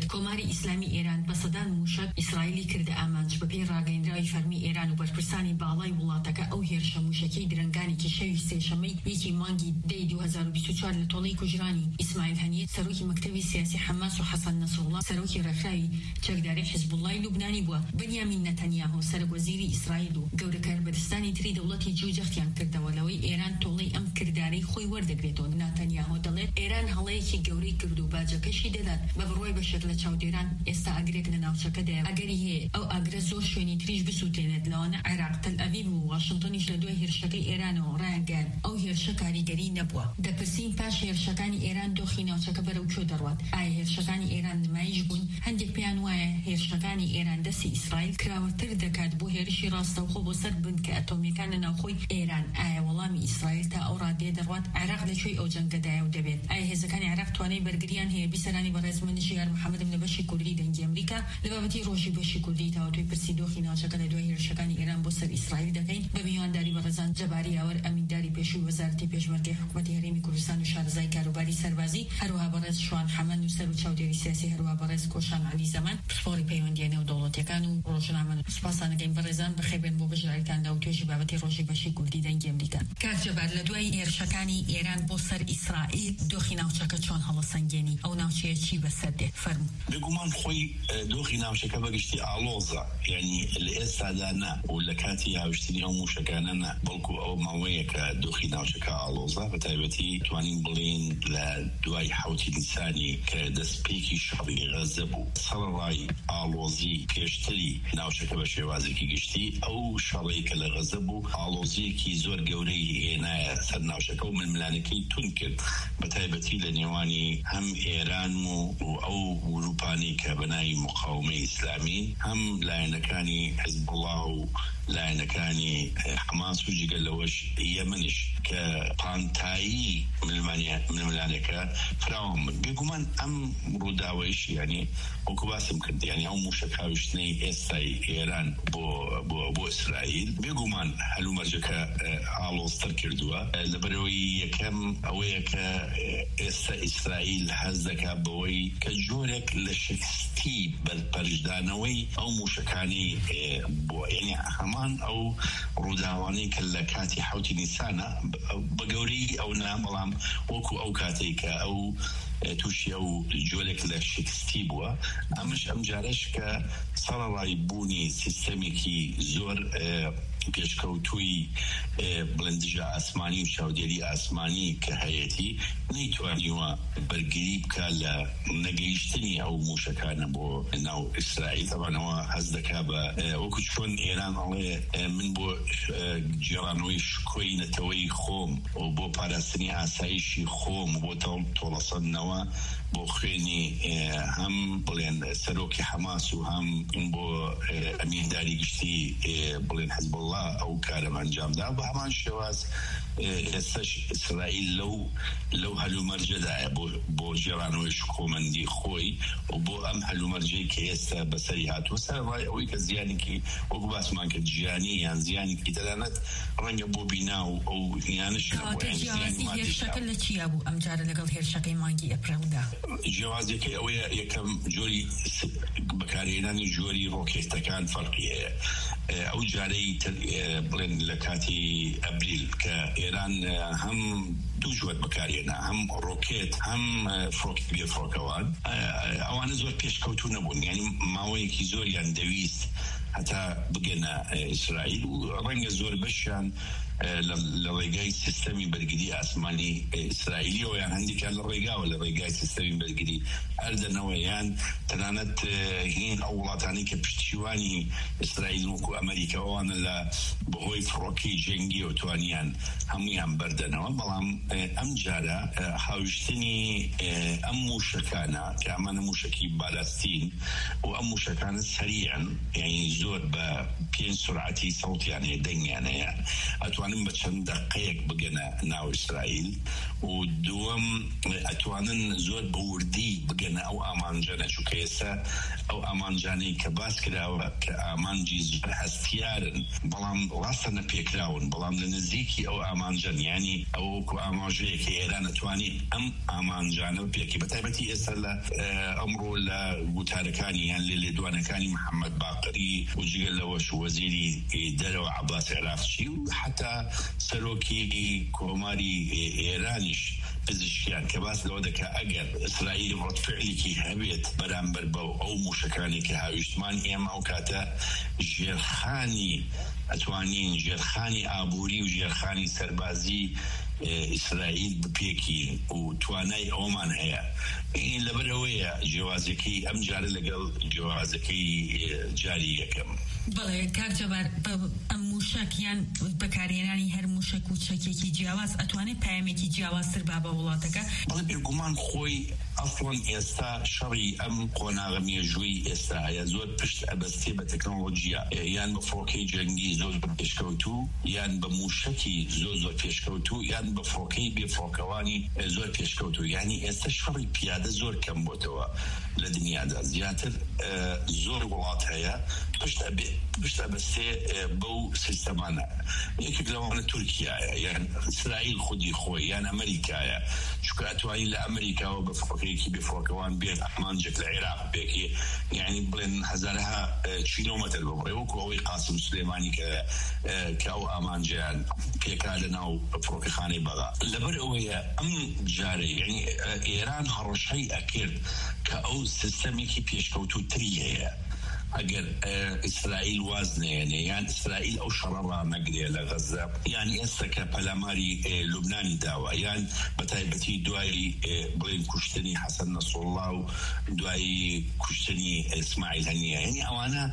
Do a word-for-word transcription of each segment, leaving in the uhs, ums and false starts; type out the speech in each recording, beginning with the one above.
کۆماری ئیسلامی ئێران بە سەدان موشک ئیسرائیلی کردە ئامانج بەپێی ڕاگەیەنراوی فەرمی ئێران و بەرپرسانی باڵای وڵاتەکە ئەو هێرشە موشکەی درەنگانێکی شەوی سێشەمەی یەکی مانگی دەی دوو هەزار و بیست و چوار لە تۆڵەی کوژرانی ئیسماعیل هەنیە سەرۆکی مەکتەبی سیاسی حەماس و حەسەن نەسڕڵڵا سەرۆکی ڕێکخراوی چەکداری حیزبوڵڵای لوبنانی بووە. بەنیامین نەتەنیاهۆ سەرۆکوەزیری ئیسرائیل و گەورە کاربەدەستانی تری دەوڵەتی جوجەختیان کردەوە لەوەی ئێران تۆڵەی ئەم کردارەی خۆی وەردەگرێتەوە. نەتەنیاهۆ دەڵێت ئێران هەڵەیەکی گەورەی کرد و باجەکەشی دەدات بە بڕوای بەشێک لە چاودێران ئێستا ئەگرێک لە ناوچەکەدایە. ئەگەری هەیە ئەو ئاگرە زۆر شوێنی تریش بسووتێنێت لەوانە عێراق، تەل ئەڤیڤ و واشنگتۆنیش لە دوای هێرشەکەی ئێرانەوە ڕایانگەیاند ئەو هێرشە کاریگەری نەبووە. دەپرسین پاش هێرشەکانی ئێران دۆخی ناوچەکە بەرەو کوێ دەڕوات؟ ئایا هێرشەکانی ئێران نمایش بوون؟ هەندێک پێیان وایە هێرشەکانی ئێران دەستی ئیسرائیل کراوەتر دەکات بۆ هێرشی ڕاستەوخۆ بۆ سەر بنکە ئەتۆمیەکان لە ناوخۆی ئێران. ئایا وەڵامی ئیسرائیل تا ئەو ڕادێ دەڕوات؟ عێراق لەکوێی ئەو جەنگەدایە و دەبێت؟ ئایا هێزەکانی عێراق توانای بەرگریان هەیە؟ بیسەرانی بەڕێز منیش یار محەممەدم لە بەشی کوردی دەنگی ئەمریکا لە بابەتی ڕۆژی بەشی کوردی تاوەتوی پرسی دۆخی ناوچەکە لە دوای هێرشەکانی ئێران بۆ سەر ئیسرائیل دەکەین بە میوانداری بەڕێزان جەباری یاوەر، ئەمینداری پێشووی وەزارەتی پێشمەرگەی حکوومەتی هەرێمی کوردستان و شارەزای کاروباری سەربازی، هەروەها بەڕێز شوان حەمەد و سەر و چاودێری سیاسی، هەروەها بەڕێز کۆشان عەلی زەمان پشتڕی پەیوەندیە نێو دەوڵەتیەکان و ڕۆژنامە. سوپاسانەکەین بەڕێزان بەخێبێن بۆ بەشداریتاندا و توێژی بابەتی ڕۆژی بەشی کوردی دەنگی ئەمریکا. کاک جەبار، لە دوای هێرشەکانی ئێران بۆ سەر ئیسرائیل دۆخی ناوچەکە چۆن هەڵەسەنگێنی؟ ئەو ناوچەیە چی بەسەر دێت؟ فەرموو. بێگومان خۆی دۆخی ناوچەکە بەگشتی ئاڵۆزە، یعنی لە ئێستادا نا و لە کاتی هاوشتنی هەموو موشەکانە نا، بەڵکو ئەو ماوەیە کە دۆخی ناوچەکە ئاڵۆزە بە تایبەتی توانین بڵێن لە دوای حوتی نیسانی کە دەستپێکی شەڕی غەزە بوو سەرڕای ئاڵۆزی پێشتری ناوچەکە بە شێوازێکی گشتی ئەو شەڕەی کە لە غەزە بوو ئاڵۆزیەکی زۆر گەورەی هێنایە سەر ناوچەکە و ململانەکەی تون کرد بە تایبەتی لە نێوانی هەم ئێران و ئەو وروپانی کە بەناوی مقاومەی ئیسلامی، هەم لایەنەکانی حیزبوڵڵا و لایەنەکانی حەماس و جگە لەوەش یەمەنیش کە پانتایی ململانەکە فراوان بن. بێگومان ئەم ڕووداوەیش یعنی وەکو باسم کرد، یعنی ئەو موشک هاوشتنەی ئێستای ئێران بۆ بۆ بۆ ئیسرائیل بێگومان هەلومەرجەکە ئاڵۆزتر کردووە لەبەرەوەی یەکەم ئەوەیە کە ئێستا ئیسرائیل هەز دەکات بەوەی کە جۆرێک لە شکستی بەرپەرشدانەوەی ئەو موشکانی بۆ یعنی هەمان ئەو ڕووداوانەی کە لە کاتی حوتی نیسانە بە گەورەی ئەو نا، بەڵام وەکو ئەو کاتێک کە ئەو تووشی ئەو جۆرێک لە شکستی بووە، ئەمش ئەم جارش کە سەرەڕای بوونی سیستەمێکی زۆر پێشکەوتووی بڵندژە ئاسمانی و چاودێری ئاسمانی کە هەیەی نەیتوانیوە بەرگری بکە لە نەگەیشتنی ئەو موشەکانە بۆ ناو ئیسرائیل. تەوانەوە هەز دەکا بە وەکو چۆن ئێران ئەڵێ من بۆ جێڕانەوەی شکۆی نەتەوەی خۆم و بۆ پاراستنی ئاسایشی خۆم و بۆ تۆڵەسەندنەوە بۆ خوێنی هەم بڵێن سەرۆکی حەماس و هەم بۆ ئەمینداری گشتی بڵێن حیزبوڵڵا ئەو کارەم ئەنجامدا، بە هەمان شێواز ئێستاش ئیسرائیل لەو لەو هەلومەرجەدایە بۆ جێڕانەوەی شکۆمەندی خۆی و بۆ ئەم هەلومەرجەی کە ئێستا بەسەری هاتووە سەرڕای ئەوەی کە زیانێکی وەکو باسمان کرد ژیانی یان زیانێکی تەنانەت ڕەنگە بۆ بینا و ئەو یانش هێرشەکە لە چیا بوو ئەم جارە لەگەڵ هێرشەکەی مانگی ئەپرێلدا؟ جیاوازەکەی ئەوەیە یەکەم جۆری بەکارهێنانی جۆری ڕۆکێتەکان فەرقی هەیە. ئەو جارەی بڵێن لە کاتی ئەبریل کە ئێران هەم دوو جۆر بەکارهێنا، هەم ڕۆکێت هەم فڕۆکی بێفڕۆکەوان، ئەوانە زۆر پێشکەوتوو نەبوون، یعنی ماوەیەکی زۆریان دەویست هەتا بگەنە ئیسرائیل و ڕەنگە زۆر بەشیان لە ڕێگای سیستەمی بەرگری ئاسمانی ئیسرائیلیەوە یان هەندێکیان لە ڕێگاوە لە ڕێگای سیستەمی بەرگری هەردەنەوە یان تەنانەت هین ئەو وڵاتانی کە پشتیوانی ئیسرائیل وەکو ئەمریکاوانە لە بەهۆی فڕۆکەی جەنگی و توانیان هەمویان بەردەنەوە. بەڵام ئەم جارە هاوشتنی ئەم موشەکانە کە ئەمانە موشکی بالاستین و ئەم موشەکانە سەریعن، یعنی زۆر بە پێنج سرعەتی سەوتیان هەیە، دەنگیان هەیە، ئەتوانن اتوانن بچند دقیق بگنه ناو اسرائیل و دوم اتوانن زور بوردی بگنه او امانجانه چو کیسا او امانجانی که باس کراوه که امانجی زور هستیارن بلام راستن پیکراون بلام لنزیکی او امانجان یعنی او کو امانجی که ایران اتوانی ام امانجانه پیکی بتایبتی اسلا امرو لگوتارکانی یعنی لدوانکانی محمد باقری و جگل لوش وزیری دلو عباس عراقچی و حتی سروکی کوماری ایرانیش پزشکیان که باس لو دکا اگر اسرائیل رد فعلی که هبیت برانبر با او موشکانی که هاوشتمان ایم او کاتا جرخانی اتوانین جرخانی آبوری و جرخانی سربازی اسرائیل بپیکین و توانای اومان هیا این لبرویه جوازکی ام جاری لگل جوازکی جاری یکم بله کار جبر ام موشک یان بکارهێنانی هەر موشک و چەکێکی جیاواز ئەتوانێت پایامێکی جیاوازتر با بە وڵاتەکە بەڵێ بێگومان خۆی ئەسڵەن ئێستا شەڕی ئەم قۆناغە مێژووی ئێستا هەیە زۆر پشت ئەبەستێ بە تەکنۆلۆژیا یان بە فڕۆکەی جەنگی زۆر پێشکەوتوو یان بە موشکی زۆر زۆر پێشکەوتوو یان بە فڕۆکەی بێفڕۆکەوانی زۆر پێشکەوتوو یعنی ئێستا شەڕی پیادە زۆر کەم بۆتەوە لە دنیادا زیاتر زۆر وڵات هەیە پشت پشت ئەبەستێ بەو سیستەمانە یەکێک لەوانە تورکیایە یان ئیسرائیل خودی خۆی یان ئەمریکایە چونکە ئەتوانی لە ئەمریکاوە بە فڕۆکەیەکی بێفڕۆکەوان بێت ئەمانجێک لە عێراق بێکی یعنی بڵێن هەزارها کیلۆمەتر ببڕێ وەکو ئەوەی قاسم سلێمانی کە کە ئەو ئامانجیان پێکا لەناو فڕۆکەخانەی بەغا لەبەر ئەوەیە ئەم جارەی یعنی ئێران هەڕەشەی ئەکرد کە ئەو سیستەمێکی پێشکەوتووتری هەیە اگر اسرائیل وازنه یان اسرائیل او شرارا نگریه لغزه یعنی استا که پلاماری لبنانی داوا یان بتایبتی دوای بلین کشتنی حسن نصر الله و دوای کشتنی اسماعیل هنیه یعنی اوانا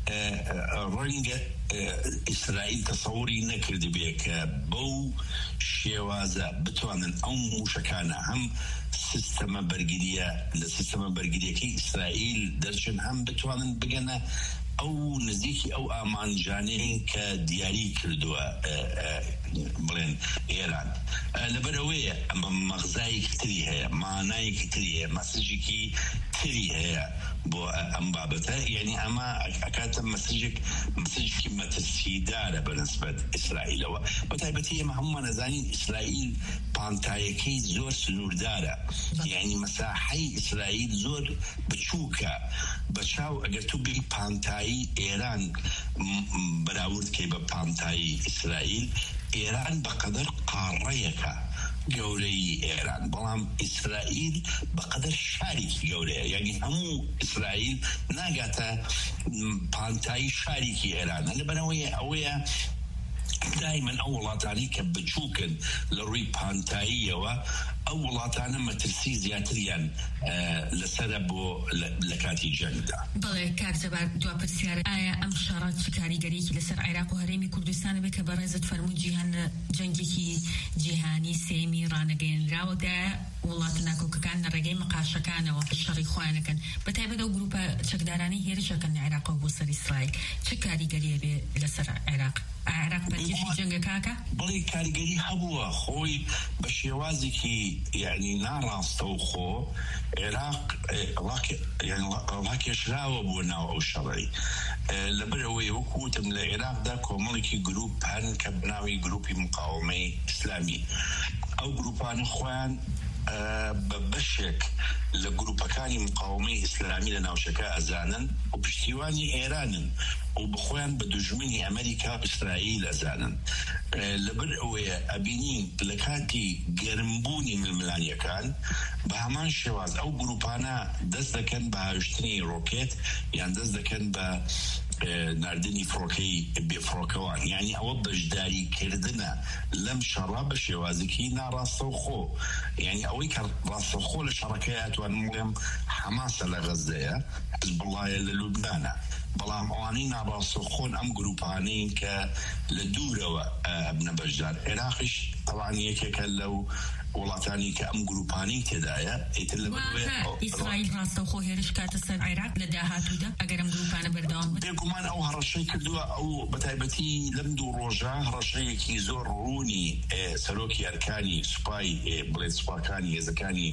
رنگ اسرائیل تصوری نکرده بیه که بو شیوازه بتوانن او موشکانه هم سیستم برگریه لسیستم برگریه که اسرائیل درچن هم بتوانن بگنه او نزدیکی او ئامانجانەیە کە دیاری کردووە بڵێن ئێران لەبەر ئەوەیە ئەمە مەغزایەکی تری هەیە مانایەکی تری هەیە مەسەجێکی تری هەیە بۆ ئەم بابەتە یعنی ئەمە ئەکاتە مەسەجێک مەسەجێکی مەترسیدارە بەنسبەت ئیسرائیلەوە بەتایبەتی ئێمە هەمومان ئەزانین ئیسرائیل پانتایەکەی زۆر سنووردارە یعنی مەساحەی ئیسرائیل زۆر بچووکە بەچاو ئەگەر تو بی پانتایی ایران براورد که به پانتایی اسرائیل ایران بقدر قاره که گوری ایران بلام اسرائیل بقدر شریک گوری یعنی همو اسرائیل نگاته پانتایی شریکی ایران لبنویه اویه دائما اولاتانی که بچوکن لروی پانتایی و اولاتانا مترسی زیاتریان لسر بو لکاتی جنگ دا بله کارزبار دو پرسیار آیا ام شارات کاریگری که لسر عراق و هرمی کردستان بکه برازت فرمون جیهان جنگی که جیهانی سیمی رانگین راو دا ولاتنا کو کان رگی مقاشکان و شری خوانکن بتایبه دو گروپ چکدارانی هیرجکن عراق و بوسر اسرائیل چه کاریگری به لسر عراق عراق بتیجی جنگ کاکا بله کاریگری هبوا خوی بشیوازی که يعني ناراست وخو عراق راك يعني راك يشراو بونا او شرعي لبروي وكوتم العراق دا كومونيكي جروب هن كبناوي جروبي مقاومي اسلامي او جروبان اخوان ببشك لجروبكاني مقاومي اسلامي لناوشكا ازانا وبشتيواني ايرانا وبخوان بدجمني امريكا اسرائيل ازانا لبرئوية ابينين لكاتي جرمبوني من الملانيا كان بهمان شواز او جروبانا دست كان بهاشتني روكيت يعني دست كان به ناردني فروكي بفروكوان يعني او بجداري كردنا لم شراب شوازكي ناراس وخو يعني اوي كان راس وخو لشركات وان حماس لغزه حزب الله للبنان بلام اوانين راس وخون ام جروبانين ك لدوره ابن بجدار عراقش طبعا یەکێکە لەو وڵاتانی کە ئەم گروپانی تێدایە ئیتر لەبەرەوەی ئیسرائیل ڕاستەوخۆ هێرش کاتە سەر عێراق لە داهاتوودا ئەگەر ئەم گروپانە بەردەوام بن؟ بێگومان ئەو هەڕەشەی کردووە، ئەو بەتایبەتی لەم دوو ڕۆژە هەڕەشەیەکی زۆر ڕوونی سەرۆکی ئەرکانی سوپای بڵێ سوپاکانی هێزەکانی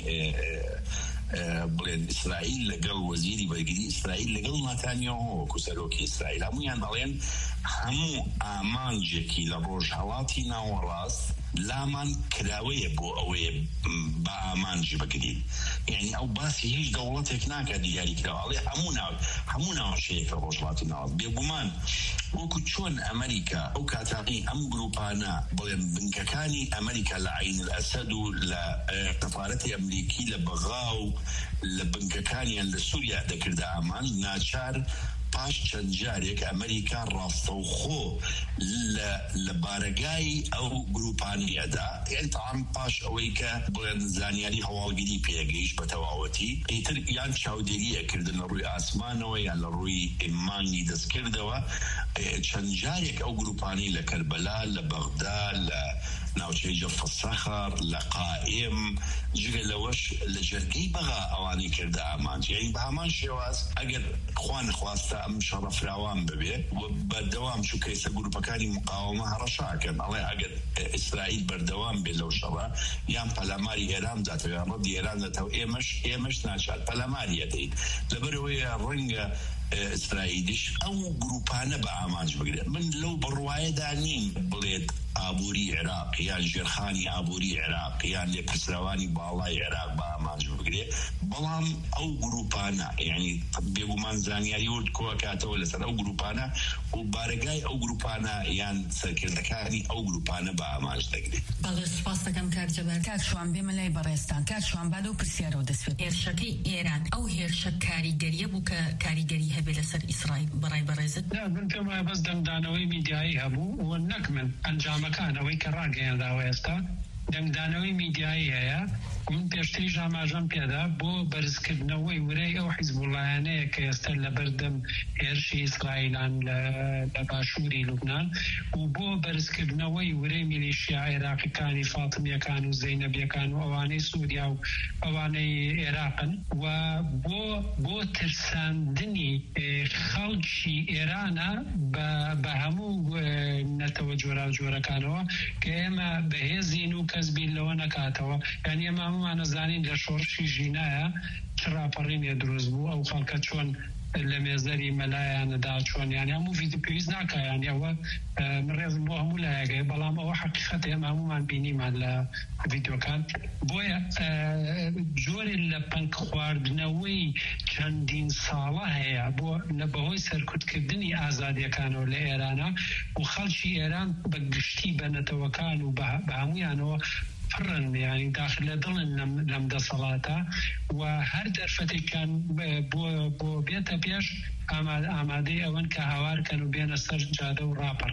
بڵێن ئیسرائیل لەگەڵ وەزیری بەرگری ئیسرائیل لەگەڵ ناتانیاهۆ وەکو سەرۆکی ئیسرائیل هەموویان دەڵێن هەموو ئامانجێکی لە ڕۆژهەڵاتی ناوەڕاست لامان کراوەیە بۆ ئەوەیە بە ئامانجی بگرین. یعنی ئەو باسی هیچ دەوڵەتێک ناکات دیاری کراوەڵێ هەموو ناو هەموو ناوەشەیەکە ڕۆژهەڵاتی ناوەڕاست. بێگومان وەکو چۆن ئەمریکا ئەو کاتاقی ئەم گروپانە بڵێن بنکەکانی ئەمریکا لە عین الئەسەد و لە سەفارەتی ئەمریکی لە بەغا و لە بنکەکانیان لە سووریا دەکردە ئامان، ناچار پاش چەند جارێک ئەمریکا ڕاستەوخۆ لە بارگای ئەو گروپانیەدا، یعنی تەعام پاش ئەوەی کە بڵێن زانیاری هەواڵگیری پێگەیشت بە تەواوەتی، ئیتر یان چاودێریە کردن لە ڕووی ئاسمانەوە یان لە ڕووی مانگی دەستکردەوە. چەند جارێک ئەو گروپانی لە کەربەلا، لە بەغدا، لە ناوچەی جەف السەخر، لە قائم، جگە لەوەش لە جەرگەی بەغا ئەوانی کردە ئامانج. یعنی بە هەمان شێواز ئەگەر خوا نەخواستە ئەم شەڕە فراوان ببێ بەردەوام چووکەیسە گروپەکانی مقاومە هەڕەشاکەن، ئەڵێ ئەگەر ئیسرائیل بەردەوام بێ لەو شەڕە یان پەلاماری ئێران داتەوە یان ڕەدی ئێران دەتەوە، ئێمەش ئێمەش ناچار پەلاماریە دەین. لەبەرەوەیە ڕەنگە ئیسرائیلیش ئەو گروپانە بە ئامانج بگرێت. من لەو بڕوایەدا نیم بڵێت ئابووری عێراق یان ژێرخانی ئابووری عێراق یان لێپرسراوانی باڵای عێراق بە ئامانج بگرێت، بەڵام ئەو گروپانە یعنی بێگومان زانیاری ورد کۆکاتەوە لەسەر ئەو گروپانە و بارگای ئەو گروپانە یان سەرکردەکانی ئەو گروپانە بە ئامانج دەگرێت. بەڵێ سوپاس دەکەم کارجەبار. کاک شوان بێمە لای بەڕێستان. کاک شوان با لەو پرسیارەوە دەسوێت. هێرشەکەی ئێران ئەو هێرشە کاریگەریە بوو کە کاریگەری هەبێ لەسەر ئیسرائیل بەڕای بەڕێزت؟ من پێم وایە بەس دەنگدانەوەی میدیایی هەبوو و نەک من ئەنجامەکان ئەوەی کە ڕاگەیانداوە ئێستا دەنگدانەوەی میدیایی هەیە. من پێشتری ژاماژەم پێدا بۆ بەرزکردنەوەی ورەی ئەو حیزبوڵایانەیە کە ئێستا لە بەردەم هێرشی ئیسرائیلان لە باشووری لوبنان و بۆ بەرزکردنەوەی ورەی میلیشیا عێراقیەکانی فاتمیەکان و زەینەبیەکان و ئەوانەی سووریا و ئەوانەی عێراقن و بۆ بۆ ترساندنی خەڵکی ئێرانە بە هەموو نەتەوە جۆرا جۆرەکانەوە کە ئێمە بەهێزین و کەس بیر لەوە نەکاتەوە. یعنی ئێمە هەمومان ئەزانین لە شۆڕشی ژینایە چ ڕاپەڕینێ دروست بوو، ئەو خەڵکە چۆن لە مێزەری مەلایانەدا چۆن یانی هەموو ڤیدیۆ پێویست ناکە یانی ئەوە من ڕێزم بۆ هەموو لایەکەیە، بەڵام ئەوە حەقیقەتە ئێمە هەمومان بینیمان لە ڤیدیۆکان. بۆیە جۆرێ لە پەنک خواردنەوەی چەندین ساڵە هەیە بۆ لە بەهۆی سەرکوتکردنی ئازادیەکانەوە لە ئێرانە و خەڵکی ئێران بە گشتی بە نەتەوەکان و بە هەمویانەوە فرن یعنی داخل دڵن لەم دەسەڵاتە و هەر دەرفەتێکان بۆ بێتە پێش ئامادەی ئەوەن کە هاوارکەن و بێنە سەر جادە و ڕاپەڕن.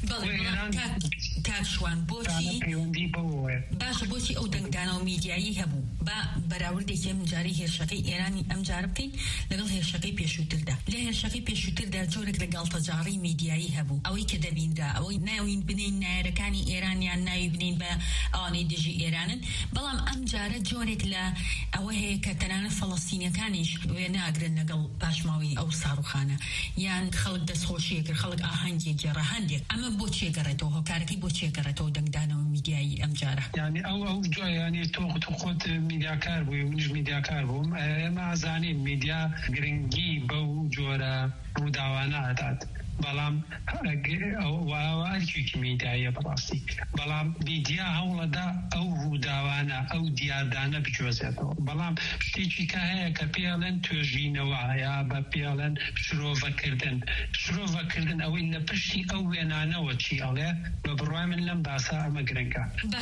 کاکشوان بۆچی پەیوەندی بەوەیە باشە بۆچی ئەو دەنگدانەوە میدیایی هەبوو؟ با بەراوردێکی ئەم جارەی هێرشەکەی ئێرانی ئەم جارە بکەین لەگەڵ هێرشەکەی پێشووتردا. لە هێرشەکەی پێشووتردا جۆرێک لە گاڵتەجاڕی میدیایی هەبوو، ئەوەی کە دەبینرا ئەوەی ناوین بنین نایرەکانی ئێرانیان ناوی بنین بە ئەوانەی دژی ئێرانن، بەڵام ئەم جارە جۆرێک لە ئەوە هەیە کە تەنانەت فەڵەستینیەکانیش وێ ناگرن لەگەڵ پاشماوی ئەو ساڕوخانە یان خەڵک دەستخۆشیە کرد، خەڵک ئاهەنگی گێڕە هەندێک. ئەمە بۆ چێگەڕێتەوە هۆکارەکەی بۆ چێگەڕێتەوە دەنگدانەوە میدیایی ئەم جارە؟ یعنی ئەو ئەو جۆ ینی تۆ خۆت میدیاکار بووی و منیش میدیاکار بووم، ئێمە ئازانین میدیا گرنگی بەو جۆرە ڕووداوانە ئەدات، بەڵام ئەرکێکی میدیایە بەڕاستی، بەڵام میدیا هەوڵەدا ئەو ڕووداوانە ئەو دیاردانە بجۆزێتەوە. بەڵام شتێکی کە هەیە کە پێڵێن توێژینەوە یا بە پێڵێن شرۆڤەکردن شرۆڤەکردن ئەوەی لە پشتی ئەو وێنانەوە چی ئەڵێ بە بڕوای من لەم باسا ئەمە گرنگە.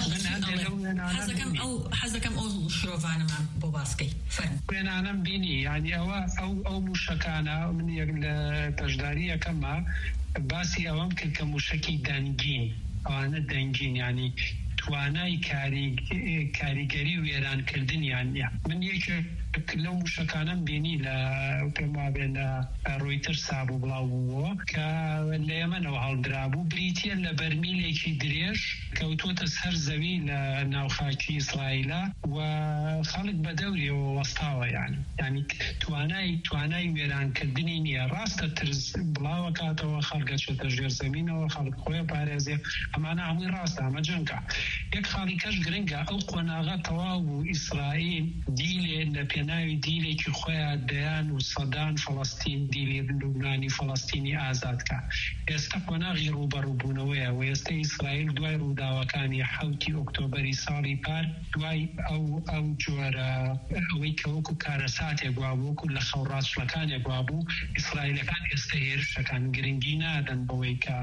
حەزەکەم ئەو شرۆڤانەمان بۆ باسکەی وێنانەم بینی، یعنی ئەوە ئەو ئەو موشەکانە من یەک لە پەشداری یەکەمە باسی ئەوەم کرد کە موشەکی دەنگین، ئەوانە دەنگین ینی توانای کاریگەری وێرانکردنیان نیە. من یەک لەو موشەکانم بینی لە پێم وابێ لە ڕۆیتر سابوو بڵاوبووە کە لە ئێمەنەوە هەڵدرابوو بریتە لە بەرمیلێکی درێژ کەوتووەتە سەر زەوی لە ناوخاکی ئیسرائیلە و خەڵک بە دەوریەوە وەستاوە یانی یانی توانای توانای وێرانکردنی نییە ڕاستە ترس بڵاوە کاتەوە خەڵکە چێتە ژێر زەمینەوە خەڵک خۆی پارێزێ ئەمانە هەمووی ڕاستە ئەمە جەنگە یەک خاڵی کەش گرنگە ئەو قۆناغە تەواو بوو ئیسرائیل دیلێ لە پێناوی دیلێکی خۆیان دەیان و سەدان فەڵەستین دیلی لوبنانی فەڵەستینی ئازادکە ئێستا قۆناغی ڕوبەڕووبوونەوەیە و ئێستا ئیسرائیل دوای ڕووداوەکانی حەوتی ئۆکتۆبەری ساڵی پار دوای ئەو ئەو جۆرە ئەوەی کە وەکو کارەساتێک وا بوو وەکو لە خەوڕاستشلەکانێک وا بوو ئیسرائیلەکان ئێستا هێرشەکان گرنگی نادەن بەوەی کە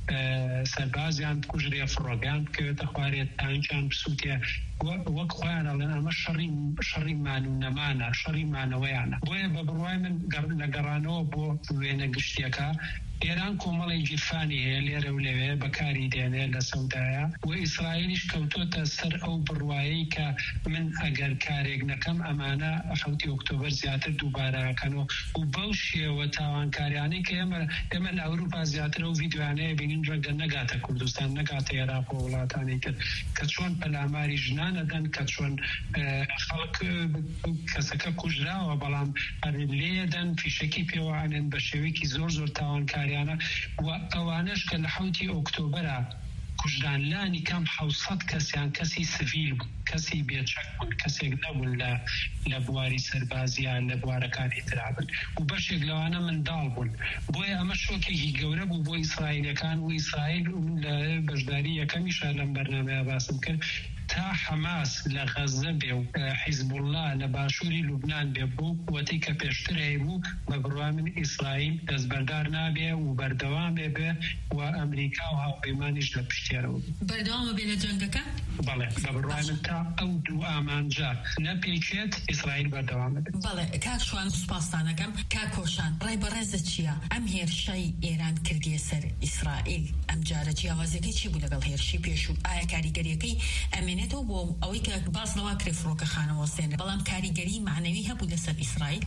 سەربازیان بکوژرێ فڕۆگان بکەوێتە خوارێت تانکیان بسووتێ وەک خۆیان ئەڵێن ئەمە شەڕی مان و نەمانە شەڕی مانەوەیانە بۆیە بە بڕوای من لە گەڕانەوە بۆ وێنە گشتیەکە ئێران کۆمەڵی گیرفانی هەیە لێرە و لەوێ بەکاری دێنێ لە سەودایە و ئیسرائیلیش کەوتۆتە سەر ئەو بڕوایی کە من ئەگەر کارێک نەکەم ئەمانە حەوتی ئۆکتۆبەر زیاتر دووبارەکەنەوە و بەو شێوە تاوانکاریانەی کە ئێمە ئێمە لە ئەوروپا زیاتر ئەو ڤیدیوانەیە بینین ڕەنگە نەگاتە کوردستان نەگاتە عێراق و وڵاتانی تر کە چۆن پەلاماری ژنانە دەن کە چۆن خەڵک کەسەکە کوژراوە بەڵام لێدەن فیشەکی پێوانێن بە شێوەیەکی زۆر زۆر تاوانکار و ئەوانش کە لە حەوتی ئۆکتۆبەرە کوژدانلانی کەم حوسەد کەسیان کەسی سڤیل بوو کەسی بێچەک بوون کەسێک نەبوون لە بواری سەربازیان لە بوارەکانی ترابن و بەشێک لەوانە منداڵ بوون بۆیە ئەمە شۆکێکی گەورە بوو بۆ ئیسرائیلەکان و ئیسرائیل لە بەشداری یەکەمیشە لەم بەرنامەیە باسم کرد تا حەماس لە غەزە بێ و حیزب الله لە باشووری لوبنان بێ بوو وەتی کە پێشتر هەیەبوو بە بڕوا من ئیسرائیل دەستبەردار نابێ و بەردەوام بێ بێ و ئەمریکا و هاوپەیمانیش لە پشتێرەوە بەردەوامە بێ لە جەنگەکە بەڵێ بە بڕوای من تا ئەو دوو ئامانجا نەپێکێت ئیسرائیل بەردەوامە بێت بەڵێ کاک شوان سوپاسدانەکەم کاک کۆشان ڕای بەڕێزە چییە ئەم هێرشەی ئێران کردیە سەر ئیسرائیل ئەم جارە جیاوازەکەی چی بوو لەگەڵ هێرشی پێشوو ئایا کاریگەریەکەی ئەمێنێتەوە بۆ ئەوەی کە باس لەوا کرێ فڕۆکەخانەوە سێنە بەڵام کاریگەری معنەوی هەبوو لەسەر ئیسرائیل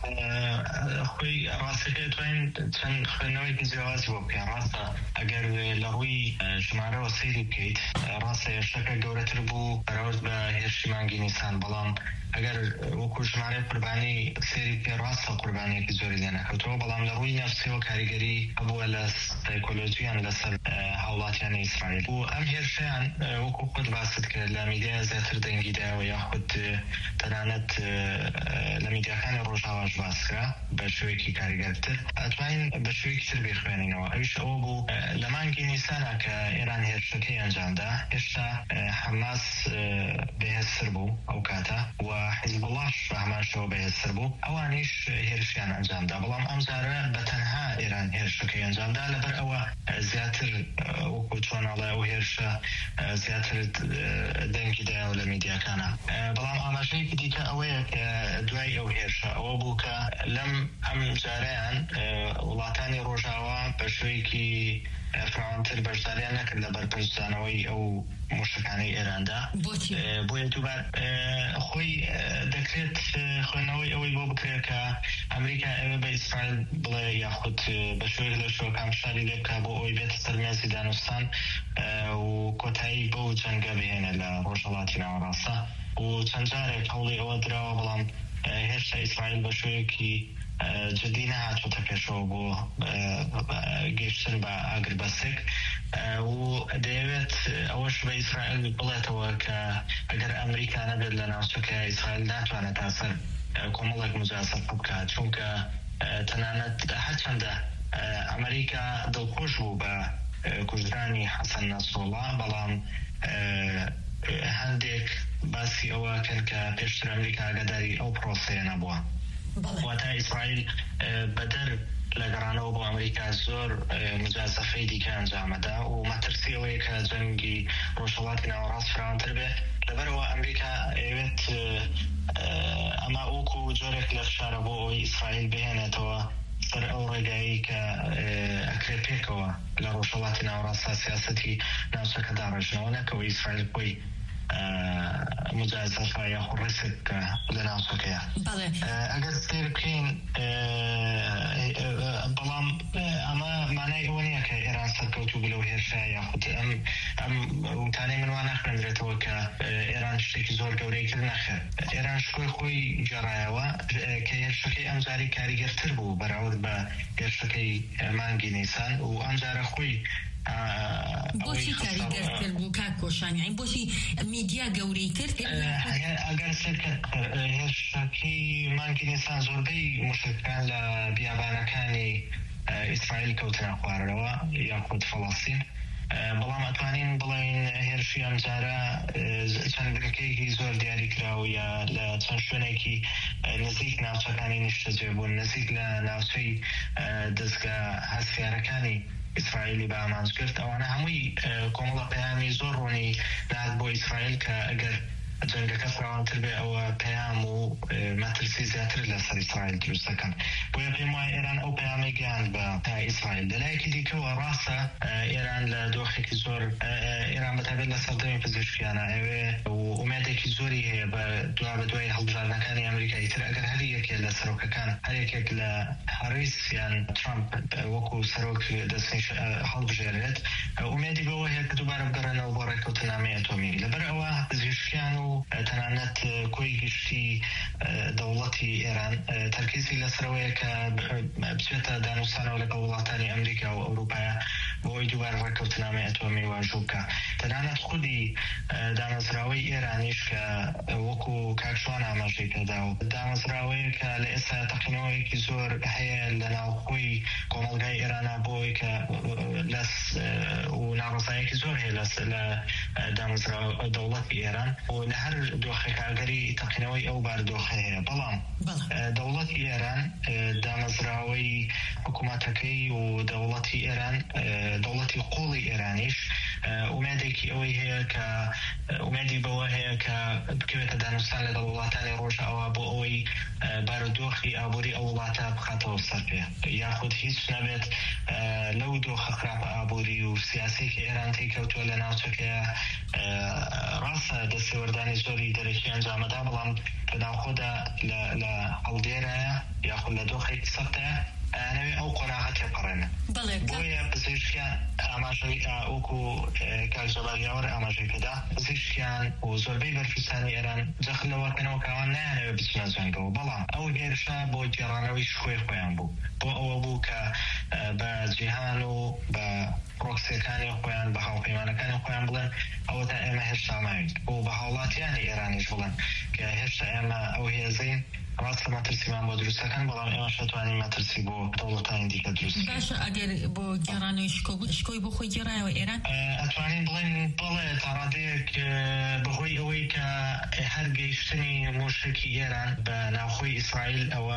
خۆی ڕاستەکە توانین چەند خوێندنەوەیکی جیاواز بۆ بکەین ڕاستە ئەگەر لە ڕووی ژمارەوە سەیری بکەیت ڕاستە هێرشەکە گەورەتر بوو بەراورد بە هێرشی مانگی نیسان بەڵام ئەگەر وەکو ژمارەی قوربانی سێری پێ ڕاستە قوربانیەکی زۆری لێ نەکەوتەوە بەڵام لە ڕووی نەفسیەوە کاریگەری هەبووە لە سایکۆلۆجییان لەسەر هاوڵاتیانی ئیسرائیل و ئەم هێرشەیان وەکو خۆت باست کرد لە میدیای زیاتر دەنگیدایەوە یاخود تەنانەت لە میدیاکانی ڕۆژاواش باسکرا بە شێوەیەکی کاریگەرتر ئەتوانین بە شێوەیەکی تر بیخوێنینەوە ئەویش ئەوە بوو لە مانگی نیسانە کە ئێران هێرشەکەی ئەنجامدا هێشتا حەماس بەهێزتر بوو ئەو کاتە و حیزب اللهش بە هەمان شێوە بەهێزتر بوو ئەوانیش هێرشیان ئەنجامدا بەڵام ئەم جارە بەتەنها ئێران هێرشەکەی ئەنجامدا لەبەر ئەوە زیاتر وەکو چۆناڵێ ئەو هێرشە زیاتر دەنگیدایەوە لە میدیاکانە بەڵام ئاماژەیەکی دیکە ئەوەیە کە دوای ئەو هێرشە ئەوە بوو کە لەم ئەم جارەیان وڵاتانی ڕۆژاوا بە شوەیەکی فراوانتر بەشداریان نەکرد لە بەرپرسدانەوەی ئەو موشەکانەی ئێراندا بۆیە دووبار خۆی دەکرێت خوێندنەوەی ئەوەی بۆ بکرێت کە ئەمریکا ئەوێ بە ئیسرائیل بڵێ یاخود بە شوێک لە شۆکان شاری لێ بکە بۆ ئەوی بێتە سەرمێزی دانوستان و کۆتایی بەو جەنگە بهێنێ لە ڕۆژهەڵاتی ناوەڕاستە و چەند جارێک هەوڵی ئەوە دراوە بەڵام هێشتا ئیسرائیل بە شوەیەکی جدی نهاتوۆتە پێشەوە بۆ گەیشتن بە ئاگربەستێک و دەیەوێت ئەوەش بە ئیسرائیل بڵێتەوە کە ئەگەر ئەمریکا نەبێت لە ناوچەکە ئیسرائیل ناتوانێت تا سەر کۆمەڵێک مجازەت بکات چونکە تەنانەت هەرچەندە ئەمریکا دڵخۆش بوو بە کوژرانی حەسەن نەسڕڵڵا بەڵام هەندێک باسی ئەوەکەن کە پێشتر ئەمریکا ئاگاداری ئەو پرۆسەیە نەبووە واتە ئیسرائیل بەدەر لە گەڕانەوە بۆ ئەمریکا زۆر مجازەفەی دیکە ئەنجامەدا و مەترسی ئەوەیە کە جەنگی ڕۆژهەڵاتی ناوەڕاست فراوانتر بێ لەبەرەوە ئەمریکا ئەوێت ئەمە وەکو جۆرێک لە فشارە بۆ ئەوەی ئیسرائیل بهێنێتەوە سەر ئەو ڕێگایی کە ئەکرێت پێکەوە لە ڕۆژهەڵاتی ناوەڕاستە سیاسەتی ناوچەکەدا ڕێژنەوە نەکەوە ئیسرائیل بۆی مجازفة يا خرسك لنا سكيا. أجل سيركين بلام أما معناه ونيا كإيران سكوتو بلو هيرشا ياخد أم أم وتاني من وانا خندرت وكا إيران شتي زور قوري كرنا خير. إيران شكوي خوي جرايوا كهيرشكي أمزاري كاريجر تربو براود با هيرشكي مانجي نيسان وأمزار خوي بۆچی کاریگەر کرد بوو کاکۆشان یعنی بۆچی میدیا گەورەی کرد ئەگەر سەرکە هێرشەکەی مانگی نیسان زۆربەی موشکەکان لە بیابانەکانی ئیسرائیل کەوتنە خوارەوە یاخود فەڵەستین بەڵام ئەتوانین بڵێن هێرشی ئەمجارە چەند بنکەیەکی زۆر دیاری کراوە یا لە چەند شوێنێکی نزیک ناوچەکانی نیشتەجێ بوون نزیک لە ناوچەی دەستگا هەستیارەکانی إسرائيلي بأمان سكرت أو أنا همي كوملا بيامي زوروني ناد بو إسرائيل كأجر جنگ كفران تربي أو بيامو ما ترسي زياتر لسر إسرائيل درسته كان بويا بيما إيران أو بيامي جان بإسرائيل للايك دي كوا راسة إيران لدوخي كزور إيران بتابع لسردين فيزيشكيانا ومادة كزوري هي بدوا بدوي هالجارنا كان أمريكا يتر أجر هذه كي لسروك كان هذه كي لهاريس يعني ترامب وكو سروك دسنيش هالجارات ومادة بوا هي كدوبارة بقرنا وبارك وتنامي أتومي لبرأوا فيزيشكيانو تنانت كوي گشتی دولتی ایران ترکیزی لسروی که بسیار دانوستان و لقولاتانی امریکا و اروپا بوی دوباره رکوتنامه اتمی و جوکا تنانت خودی دانزراوی ایرانیش که وکو کاکشوان آماجی کداو دانزراوی که لئسا تقنوی که زور هی لناوخوی کاملگای ایران بوی که لس و نارزایی که زور هی لس لدانزراوی دولت ایران و هر دۆخێک ئەگەری تەقینەوەی ئەو بارودۆخە هەیە بەڵام دەوڵەتی ئێران دامەزراوەی حکوومەتەکەی و دەوڵەتی ئێران دەوڵەتی قوڵی ئێرانیش ئومێدێکی ئەوەی هەیە کە ئومێدی بەوە هەیە کە بکەوێتە دانوستان لە دەوڵاتانی ڕۆژئاوا بۆ ئەوەی بارودۆخی ئابووری ئەو وڵاتە بخاتەوە سەر پێ یاخود هیچ نەبێت لەو دۆخە خراپە ئابووری و سیاسەیەکی ئێران تێکەوتووە لە ناوچەکەیە ڕاستە دەستێوەردانی زۆری دەرەکی ئەنجامەدا بەڵام لەناوخۆدا لە هەڵدێرایە یاخود لە دۆخێکی سەختەیە ئەنەوێ ئەو قۆناغە تێپەڕێنە بۆیە پزیشکیان ئاماژەی وەکو کاکجەباریاوەر ئاماژەی پێدا پزیشکیان و زۆربەی بەرپرسانی ئێران جەخت لەوەکەنەوە کاوان نایانەوێت بچنە جەنگەوە بەڵام ئەو هێرشە بۆ گێڕانەوەی شخۆی خۆیان بوو بۆ ئەوە بوو کە بە جیهان و بە پرۆکسیەکانی خۆیان بە هاوپەیمانەکانی خۆیان بڵێن ئەوە تا ئێمە هێشتا ماوین و بە هاوڵاتیانی ئێرانیش بڵێن کە هێشتا ئێمە ئەو هێزەین ڕاستە مەترسیمان بۆ دروستەکان بەڵام ئێمە شەتوانین مەترسی بۆ دەوڵەتانی دیکە دروست باشە ئەگەر بۆ گێڕانەوەی شکۆ بوو شکۆی بۆ خۆی گێڕایەوە ئێران ئەتوانین بڵێن بەڵێ تا ڕادەیەک بەهۆی ئەوەی کە هەر گەیشتنی موشکی ئێران بە ناوخۆی ئیسرائیل ئەوە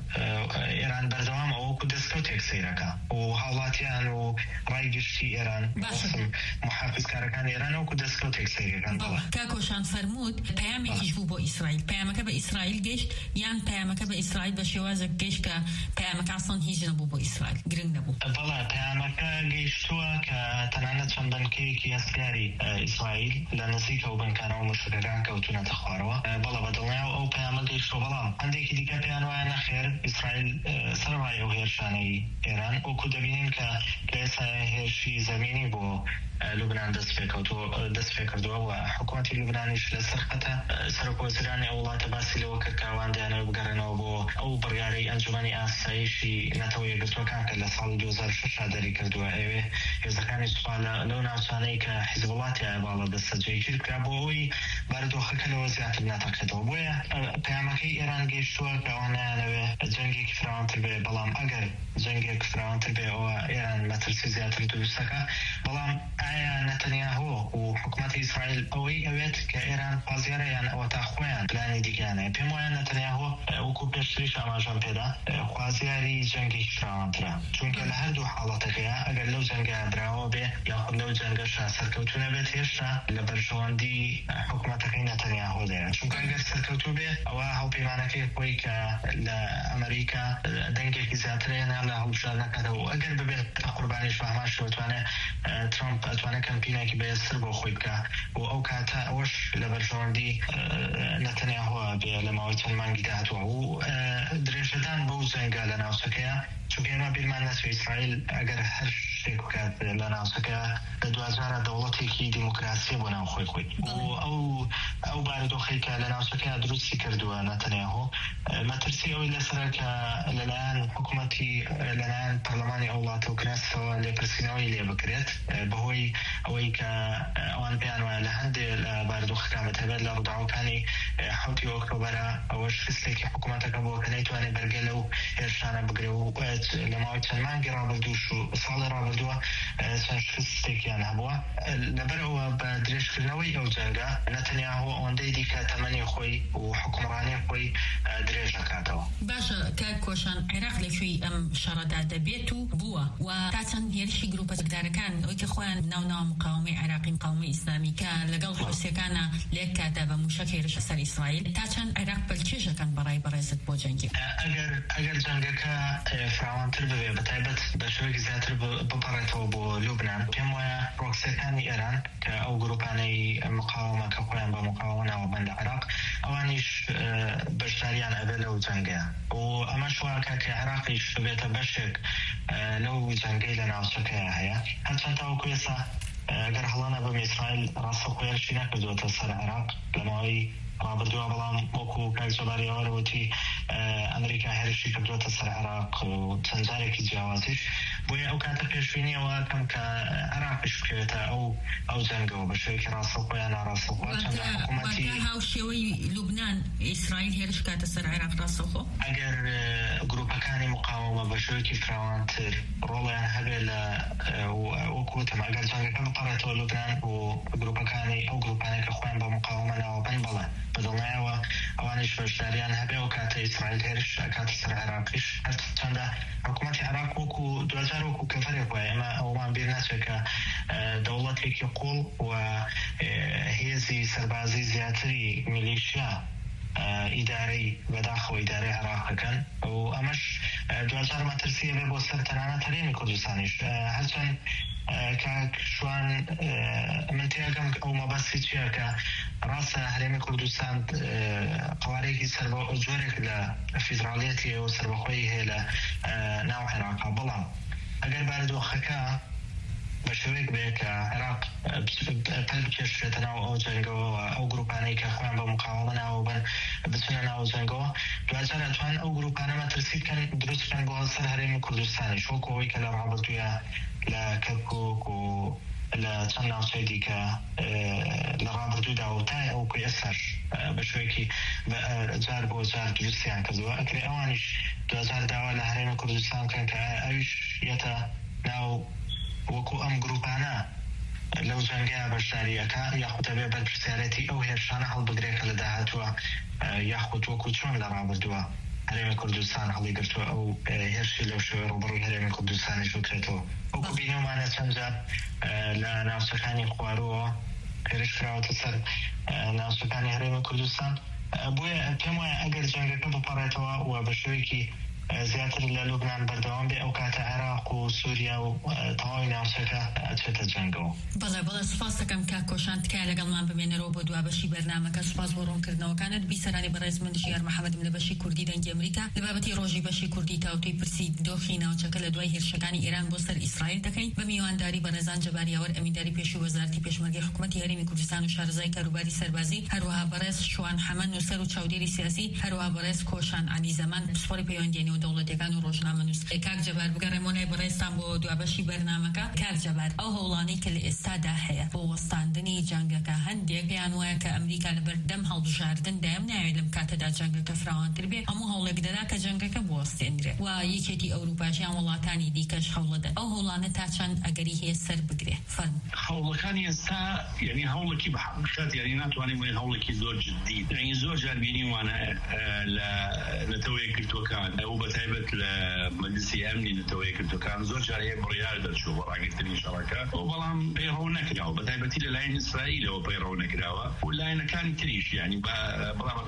ئێران بەردەوام ئەوەکو دەستکەوتێک سەیرەکە و هاوڵاتیان و ڕای گشتی ئێران محافظکارەکانی ئێران ئەوەکو دەستکەوتێک سەیرەکان بڵێ کاکۆشان فەرمووت پەیامێکیش بوو بۆ ئیسرائیل پەیامەکە بە ئیسرائیل گەیشت یان پەیامەکە بە ئیسرائیل بە شێوازێک گەیشت کە پەیامەکە ئەسڵەن هیچ نەبوو بۆ ئیسرائیل گرنگ نەبوو بەڵێ پەیامەکە گەیشتووە کە تەنانەت چەند بنکەیەکی هەستیاری ئیسرائیل لە نزیکە و بنکانەوە موشکەکان کەوتونەتە خوارەوە بەڵێ بەدڵنیاو ئەو پەیامە گەیشتووە بەڵام هەندێکی دیکە پێیان وایە نەخێر ئیسرائیل سەرڕای ئەو هێرشانەی ئێران وەکو دەبینین کە ئێستا هێرشی زەمینی بۆ لوبنان دەست پێ کردووە و حکوومەتی لوبنانیش لەسەر خەتە سەرۆکوەزیرانی ئەو وڵاتە باسی لەوە کرد کاوان دەیانەوە بگەڕێنەوە بۆ ئەو بڕیارەی ئەنجومەنی ئاسایشی نەتەوە یەکگرتووەکان کە لە ساڵی دوو هەزار و شەش دەری کردووە ئەوێ هێزەکانی سوپا لەو ناوچانەی کە حیزب وڵاتیایە باڵە دەستەجێی کرد کرا بۆ ئەوەی بارودۆخەکە لەوە زیاتر ناتەقێتەوە بۆیە پەیامەکەی ئێران گەیشتووە کە ئەوان نایانەوێ جەنگێکی فراوانتر بێ بەڵام ئەگەر جەنگێک فراوانتر بێ ئەوە ئێران مەترسی زیاتر دروستەکە بەڵام ئایا نەتەنیاهۆ و حکوومەتی ئیسرائیل ئەوەی ئەوێت کە ئێران خوازیارەیان ئەوە تا خۆیان پلانی دیکەیانەیە پێم وایە نەتەنیاهۆ وەکو پێشتریش ئاماژەم پێدا خوازیاری جەنگێکی فراوانترە چونکە لە هەردوو حاڵەتەکەیە ئەگەر لەو جەنگە دراوە بێ یاخود لەو جەنگەشە سەرکەوتوو نەبێت هێشتا لە بەرژەوەندی حکوومەتەکەی نەتەنیاهۆ دەیە چونکە ئەگەر سەرکەوتوو بێ ئەوە هاوپەیمانەکەی خۆی کە لە ئەمریکا دەنگێکی زیاترێنە لە هەڵبژاردنەکەتەوە ئەگەر ببێت قوربانیش بەهماش بتوانێت ترامپ اتوانه کمپینێکی بەێستر بۆ خۆی بکە و ئەو کاتە ئەوەش لە بەرژەوەندی نەتەنیاهوە بێ لە ماوەی چەند مانگی داهاتووە و درێژەدان بەو جەنگە لە ناوچەکەیە چونکە ئێمە بیرمان نەچوێ ئیسرائیل ئەگەر هەر شتێک بکات لە ناوچەکە لە دوجارە دەوڵەتێکی دیموکراسی بۆ ناو خۆی خۆی و ئەو ئەو بارودۆخەی کە لە ناوچەکە دروستی کردووە نەتەنیاهو مەترسی ئەوەی لەسەرە کە لەلایەن حکوومەتی لەلایەن پەرلەمانی ئەو وڵاتە و کنەسەوە لێپرسینەوەی لێ بکرێت بەهۆی ئەوەی کە ئەوان پێیان وایە لە هەندێک لە بارودۆخەکان بەتایبەت لە ڕووداوەکانی حوتی ئۆکتۆبەرە ئەوەش خستێکی حکوومەتەکە بۆ کە نەیتوانێت بەرگە لەو هێرشانە بگرێ و لە ماوەی چەند مانگی ڕابردووش و ساڵی ڕابردووە چەند شکستێکیان هەبووە لەبەرەوە بە درێژکردنەوەی ئەو جەنگە نەتەنیاهو ئەوەندەی دیکە تەمەنی خۆی و حکومڕانی خۆی درێژ دەکاتەوە. باشە کاک کۆشان عێراق لەکوێی ئەم شەڕەدا دەبێت و بووە و تا چەند هێرشی گروپە جەکدارەکان ئەوەی کە خۆیان ناوناو مقاومەی عێراقی مقاومەی ئیسلامی کە لەگەڵ حوسیەکانە لێک کادا بە موشک هێرشە سەر ئیسرائیل تا چەند عێراق بەلکێژەکەن بەڕای بەڕێزت بۆ جەنگی ئەگەر ئەگەر جەنگەکە فراوانتر ببێ بەتایبەت بە شێوەیەکی زیاتر بپەڕێتەوە بۆ لوبنان پێم وایە پرۆکسیەکانی ئێران کە ئەو گروپانەی مقاومە کە خۆیان بە مقاومە ناوەبەن لە عێراق ئەوانیش بەشداریان ئەبێ لەو جەنگەیە و ئەمەش واکە کە عێراقیش بێتە بەشێک لەو جەنگەی لە ناوچەکەیە هەیە هەرچەند تاوەکو ئێستا ئەگەر هەڵانە بەم ئیسرائیل ڕاستەوخۆیەرشی نەکردووەتە سەر عێراق لە ماوەی ڕابردووە بەڵام وەکو کاک جەباری ئەوەرەوتی ئەمریکا هێرشی کردووەتە سەر عێراق و چەند جارێکی جیاوازیش بۆیە ئەو کاتە پێشبینیەوە کەم کە عێراقیش بکەوێتە ئەو ئەو جەنگەوە بە شێوەیەکی ڕاستەوخۆیان ناڕاستەوخۆ چەند حکوومەتی هاوشێوەی لوبنان ئیسرائیل هێرش کاتە سەر عێراق ڕاستەوخۆ ئەگەر گروپەکانی مقاومە بە شێوەیەکی فراوانتر ڕۆڵیان هەبێت لە وەکوتم ئەگەر جەنگەکە بپەڕێتەوە لوبنان و گروپەکانی ئەو گروپانێک کە خۆیان بە مقاومە ناوەبەن بەڵێ بەدڵنیایەوە ئەوانش بەشداریان هەبێ و کاتە ئیسرائیل هێرش کاتە سەر عێراقیش هەرچەندە حکوومەتی عێراق وەکو دوجار وەکو کەفەرێک وایە ئەمە ئەومان بیر ناچێت کە دەوڵەتێکی قوڵ و هێزی سەربازی زیاتری میلیشیا ئیدارەی بەداخەوە ئیدارەی عێراقەکەن و ئەمەش دوجار مەترسیە بێ بۆ سەر تەنانەت هەرێمی کوردستانیش هەرچەند کاک شوان من تێگەم ئەو مەبەستی چییە کە ڕاستە هەرێمی کوردستان قوارێکی جۆرێک لە فیدراڵیەتی و سەربەخۆیی هەیە لە ناو عێراقا بەڵام ئەگەر بارودۆخەکە بە شێوەیەک بێ کە عێراق پەل بکێشرێتە ناو ئەو جەنگەوە ئەو گروپانەی کە خۆیان بە مقاومە ناوەبەن بچونە ناو جەنگەوە دوجار ئەتوان ئەو گروپانە مەترسی بکەن دروست بکەن بۆ سەر هەرێمی کوردستانی وەکو ئەوەی کە لە ڕابردوویە لە کەرکووک و لە چەند ناوچەی دیکە لە ڕابردوودا و تا ئەوکوی ئێستاش بە شوێکی جار بۆ جار دروستیان کردووە ئەکرێ ئەوانیش دوجار داوا لە هەرێمی کوردستان بکەن کە ئەویش یەتە ناو وەکو ئەم گروپانە لەو جەنگەیە بەشداریەکە یاخود ئەبێ بەرپرسیارەتی ئەو هێرشانە هەڵبگرێت کە لە داهاتووە یاخود وەکو چۆن لە ڕابردووە هەرێمی کوردستان هەڵی گرتووە ئەو هێرشی لەو شێوەیە ڕوبەڕووی هەرێمی کوردستانیش بکرێتەوە وەکو بینەمانە چەند جار لە ناوچەکانی خوارووە هێرش کراوەتە سەر ناوچەکانی هەرێمی کوردستان بۆیە پێم وایە ئەگەر جەنگەکە بپەڕێتەوە و بە شێوەیەکی زیاتر لە لوبنان بەردەوام بێ ئەو کاتە عێراق و سووریا و تەواوی ناوچەکە ئەچێتە جەنگەوە. بەڵێ بەڵێ سوپاس دەکەم کاک کۆشان تکایە لەگەڵمان بمێنەرەوە بۆ دوابەشی بەرنامەکە سوپاس بۆ ڕوونکردنەوەکانت بیسەرانی بەڕێز من ژیار محەممەدم لە بەشی کوردی دەنگی ئەمریکا لە بابەتی ڕۆژی بەشی کوردی تاوتوی پرسی دۆخی ناوچەکە لە دوای هێرشەکانی ئێران بۆ سەر ئیسرائیل دەکەین بە میوانداری بەڕێزان جەباریاوەر ئەمینداری پێشوو وەزارەتی پێشمەرگەی حکوومەتی هەرێمی کوردستان و شارەزای کاروباری سەربازی هەروەها بەڕێز شوان حەمەد نووسەر و چاودێری سیاسی هەروەها بەڕێز کۆشان عەلی زەمان پسپۆڕی پەیوەندیانی دەوڵەتیەکان و ڕۆژنامە نووس کاک جەبار بگەڕێمەوە بەڕێستان بۆ دوابەشی بەرنامەکە کاک جەبار ئەو هەوڵانەی کە لە ئێستادا هەیە بۆ وەستاندنی جەنگەکە هەندێک پێیان وایە کە ئەمریکا لەبەردەم هەڵبژاردندا ئەم ناوێت لەم کاتەدا جەنگەکە فراوانتر بێ هەموو هەوڵێک دەدا کە جەنگەکە بوەستێنرێت و یەکێتی ئەوروپاشیان وڵاتانی دیکەش هەوڵەدەن ئەو هەوڵانە تا چەند ئەگەری هەیە سەر بگرێ فەرموو هەوڵەکانی ئێستا یعنی هەوڵێکی بەحقیقەت یعنی ناتوانین بڵێن هەوڵێکی زۆر جددی یعنی زۆر جار بینیم وانە لە نەتەوەی کردوەکان ئەو بەتایبەت لە مەجلیسی ئەمنی نەتەوەی کردوەکان زۆر جار هەیە بڕیار دەرچوو بۆ ڕاگررتنی شەڕەکە بەڵام پەیڕەو نەکراوە بەتایبەتی لەلایەن ئیسرائیلەوە پەیڕەو نەکراوە و لایەنەکانی تریش یعنی بەڵام ئەتوانین بڵێن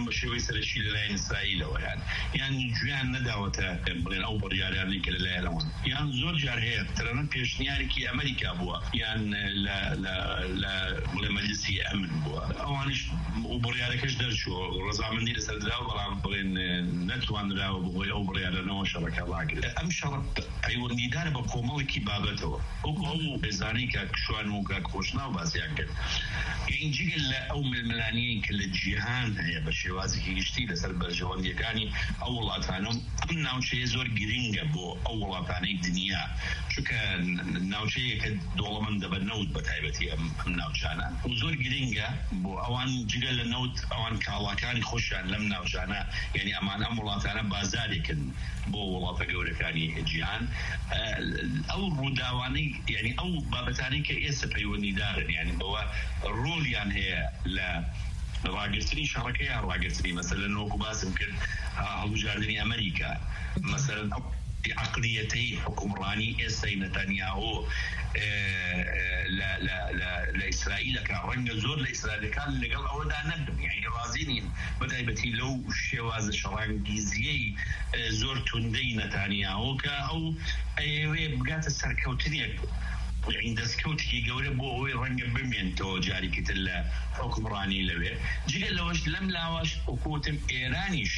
بە شێوەی سەرشی لەلایەن ئیسرائیلەوە یان یان گویان نەداوەتە بڵێن ئەو بڕیارانەی کە لەلایەنەوەن یان زۆر جار هەیە تەنانەت پێشنیارێکی ئەمریکا بووە یان لە بڵێ مەجلیسی ئەمن بووە ئەوانش و بڕیارەکەش دەرچووە ڕەزامەندی لەسەر دراوە بەڵام بڵێن نەتوانراوە بەهۆی ئەو بڕیارانەوە شەڕەکە ڕاگرێت ئەم شەڕ پەیوەندیدارە بە کۆمەڵێکی بابەتەوە وەکو ئەو بێزانەی کە کشوان و کاک خۆشناو باسییان کرد یان جگەل لە ئەو ململانیەی کە لە جیهان هەیە بە شێوازێکی گشتی لەسەر بەرژەوەندیەکانی ئەو وڵاتانە ئەم ناوچەیە زۆر گرنگە بۆ ئەو وڵاتانەی دنیا چونکە ناوچەیە کە دۆڵەمەندە بە نەوت بە تایبەتی ئەم ناوچانە و زۆر گرنگە بۆ ئەوان جگەل لە نەوت ئەوان کاڵاکانی خۆشیان لەم ناوچانە یعنی ئەمان ئەم وڵاتانە بازارێکن بۆ وڵاتە گەورەکانی جیهان ئەو ڕووداوانەی یعنی ئەو بابەتانەی کە ئێستا پەیوەندیدارن یعنی بەوە ڕۆڵیان هەیە لە ڕاگررتنی شەڕەکە یان ڕاگررتنی مەسەلەن وەکو باسم کرد هەڵبژاردننی ئەمریکا مەسەلەن عقليتي حكمراني إسرائيل نتنياهو لا لا لا لإسرائيل كرنج زور لإسرائيل كان اللي قال أودا ندم يعني رازينين بدأ بتي لو شواز شرانجيزي زور تندي نتنياهو كا أو أي بقات السركوتنية يعني دسكوتي جوري بو رنج بمين تو جاري كتلا حكمراني لبي جيل لوش لم لاوش حكومة إيرانيش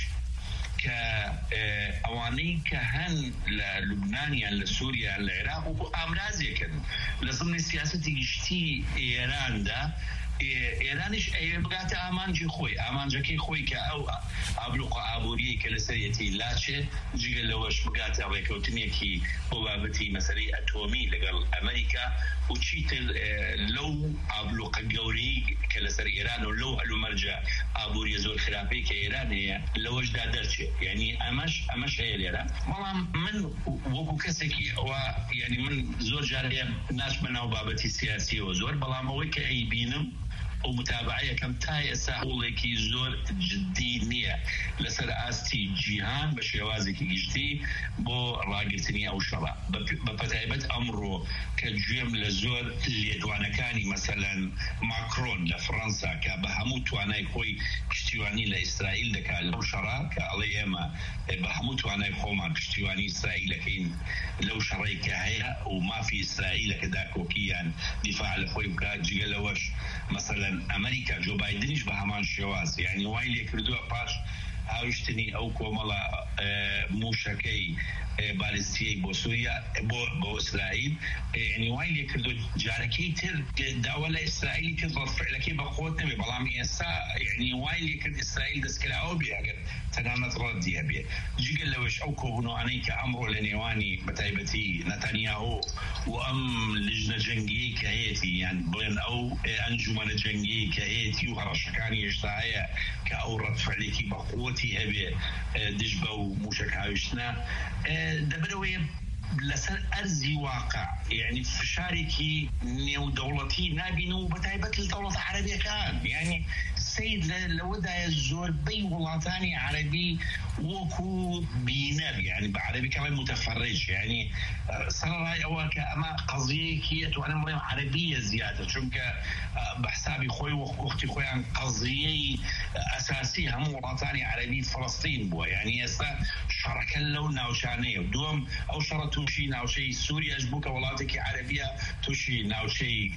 كأواني كهن للبنان يعني لسوريا للعراق وأمرازي كده لازم السياسة تيجي إيران ده إيرانش أي بقات أمانجي خوي أمانجي خوي كأو أبلغ أبوري كالسريتي لاشة جيل لوش بقات أبيكوتني كي بوابتي مثلا أتومي لقال أمريكا وشيت لو أبلغ جوري كالسري إيران ولو هلو مرجع أبوري زول خلافي كإيران هي لوش دادرش يعني أمش أمش هي الإيران والله من وقو كسكي ويعني من زور جارية ناس من بابتي سياسي وزور بلا مويك أي بينم ومتابعية كم تاي ساحولكي زور جدي نية لسر آستي جيهان بشوازكي جدي بو راقلتني أو شرع بفتايبت أمره كجيم لزور اللي دوانكاني مثلا ماكرون لفرنسا كبهموت وانا يخوي كشتيواني لإسرائيل لكا لو شرع كالي إما بهموت وانا يخوما كشتيواني إسرائيل لكين لو شرعيك هيا وما في إسرائيل كداكوكيان دفاع لخوي وكاجي لوش مثلا أمريكا جو بايدنش بهمان شواز يعني وايلي كردوها باش هاوشتني أو كومالا موشكي بالستي بو سوريا بو بو إسرائيل يعني وايلي كردو جاركي تر دولة إسرائيل كرد فعلا كي بقوتنا ببلامي إسا يعني وايلي كرد إسرائيل دسكلا أو بيها تنامت رديها بيها جيقل لوش أو كوبنو أنيك أمرو لنيواني بتايبتي نتنياهو وأم لجنة جنگي كهيتي يعني بلين أو أنجمن جنگي كهيتي وهرشكاني يشتاعية كأورد فعلي كي بقوتي هبي دجبة وموشك هاوشنا دبروي لسر أرزي واقع يعني فشاركي نيو دولتي نابينو بتايبت الدولة العربية كان يعني السيد لودا الزور بي ولاطاني عربي وكو بينر يعني بعربي كمان متفرج يعني صار رأي أول كأما قضية كيت وأنا مريم عربية زيادة چونك بحسابي خوي وأختي خوي عن قضية أساسية هم ولاطاني عربي فلسطين بوا يعني يسا شركة لو ناوشانية ودوم أو شرط توشي ناوشي سوريا أجبوك ولاتك عربية توشي ناوشي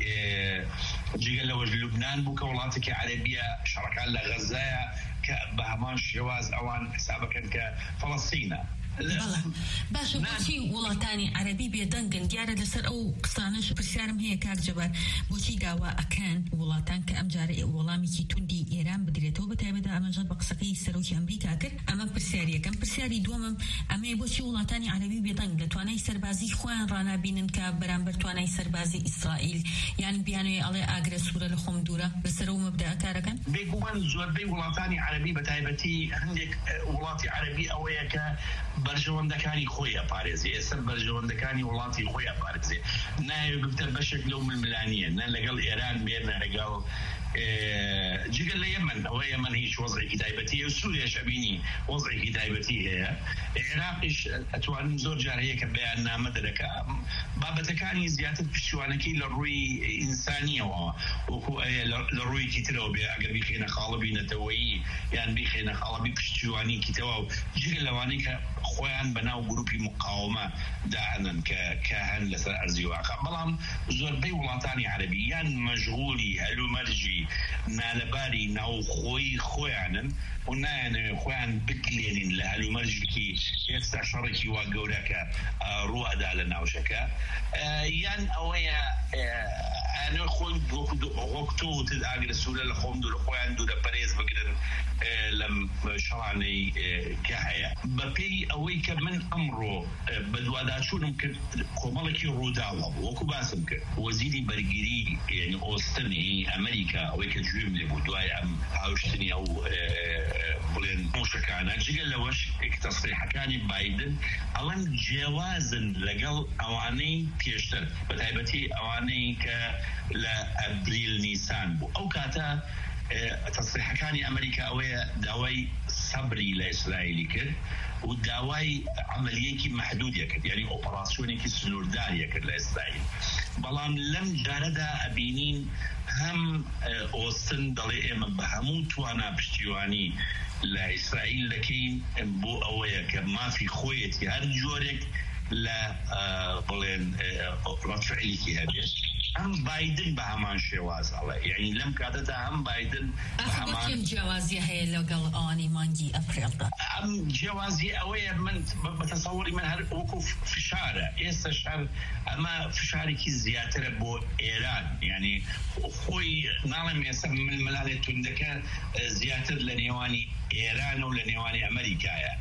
جيجا لوج لبنان بوك ولاتك عربية شركة لغزايا كبهمان شواز أوان حسابك كفلسطين باشا بوشي وڵاتانی عربی بێدەنگن دیارە لەسەر ئەو قسانش پرسیارم هەیە کاک جەبار بۆچی داوا ئەکەن وڵاتان کە ئەم جارە وەڵامێکی توندی ئێران بدرێتەوە بەتایبەتدا ئەمەژەت بە قسەکەی سەرۆکی ئەمریکا کرد ئەمە پرسیاریەکەم پرسیاری دووەمم ئەمەیە بۆچی وڵاتانی عربی بێدەنگ لە توانای سەربازی خۆیان ڕانابینن کە بەرامبەر توانای سەربازی ئیسرائیل یان بیانوێ ئەڵێ ئاگرە سوورە لە خۆم دوورە بەسەر ئەو مەبدەئە کارەکەن بێگومان زۆربەی وڵاتانی عربی بەتایبەتی هەندێک وڵاتی عربی ئەوەیە کە بەرژەوەندەکانی خۆی ئەپارێزێ ئێستا بەرژەوەندەکانی وڵاتی خۆی ئەپارێزێ نایە ببتە بەشێک لەو ململانیە نە لەگەڵ ئێران بێ نە لەگەڵ جگە لە یەمن ئەوە یەمن هیچ وەزعێکی تایبەتی سووریا شەبینی وەزعێکی تایبەتی هەیە عێراقیش ئەتوانم زۆر جار هەیە کە بەیان نامە دەرەکە بابەتەکانی زیاتر پشتیوانەکەی لە ڕووی ئینسانیەوە وەکو لە ڕوویکی ترەوە بێ ئەگەر بیخێنە خاڵەبی نەتەوەیی یان بیخێنە خاڵەبی پشتیوانیکیتەوە و جگە لەوانەی کە خۆیان بەناو گروپی مقاومە داهەنن کە هەن لەسەر ئەرزی واقع بەڵام زۆربەی وڵاتانی عەرەبی یان مەشغوڵی هەلومەرجی نالەباری ناوخۆی خۆیانن و نایەنەوێ خۆیان بکلێنین لە هەلومەرجێکی ئێستا شەڕێکی وا گەورەکە ڕوو ئەدا لە ناوچەکە یان ئەوەیە ئەنە خۆی وەکتۆ وتت ئاگرە سوورە لە خۆم دوور خۆیان دوورە پەرێز بگرن لەم شەڕانەی کە هەیە بەپێی ئەوەی کە من ئەمڕۆ بە دوواداچوونم کرد کۆمەڵێکی ڕووداوە وەکو باسم کرد وەزیری بەرگری یعنی ئۆستنی ئەمریکا ئەوەی کە گوێم لێ بوو دوای ئەم هاوشتنی ئەو بڵێن موشەکانە جگە لەوەش تەسریحەکانی بایدن ئەوەن جیاوازن لەگەڵ ئەوانەی پێشتر بە تایبەتی ئەوانەی کە لە ئەبریل نیسان بوو ئەو کاتە تەسریحەکانی ئەمریکا ئەوەیە داوای سەبری لە ئیسرائیلی کرد و داوای عملیەکی محدودیە کرد یعنی ئۆپەراسیۆنێکی سنوورداریە کرد لە ئیسرائیل بەڵام لەم جارەدا ئەبینین هەم ئۆستن دەڵێ ئێمە بە هەموو توانا پشتیوانی لە ئیسرائیل دەکەین بۆ ئەوەیە کە مافی خۆیەتی هەر جۆرێک لە بڵێن ڕەتفعیلێکی هەبێت ئەم بایدن بە هەمان شێواز ئەڵێ یعنی لەم کاتەدا هەم بایدن بە هەمان جیاوازی هەیە لەگەڵ ئەوانی مانگی ئەپرێڵدا ئەم جیاوازی ئەوەیە من بە تەسەووری من هەر وەکو فشارە ئێستا شەر ئەمە فشارێکی زیاترە بۆ ئێران یعنی خۆی ناڵێم ئێستا ململانێ توندەکە زیاتر لە نێوانی ئێران و لە نێوانی ئەمریکایە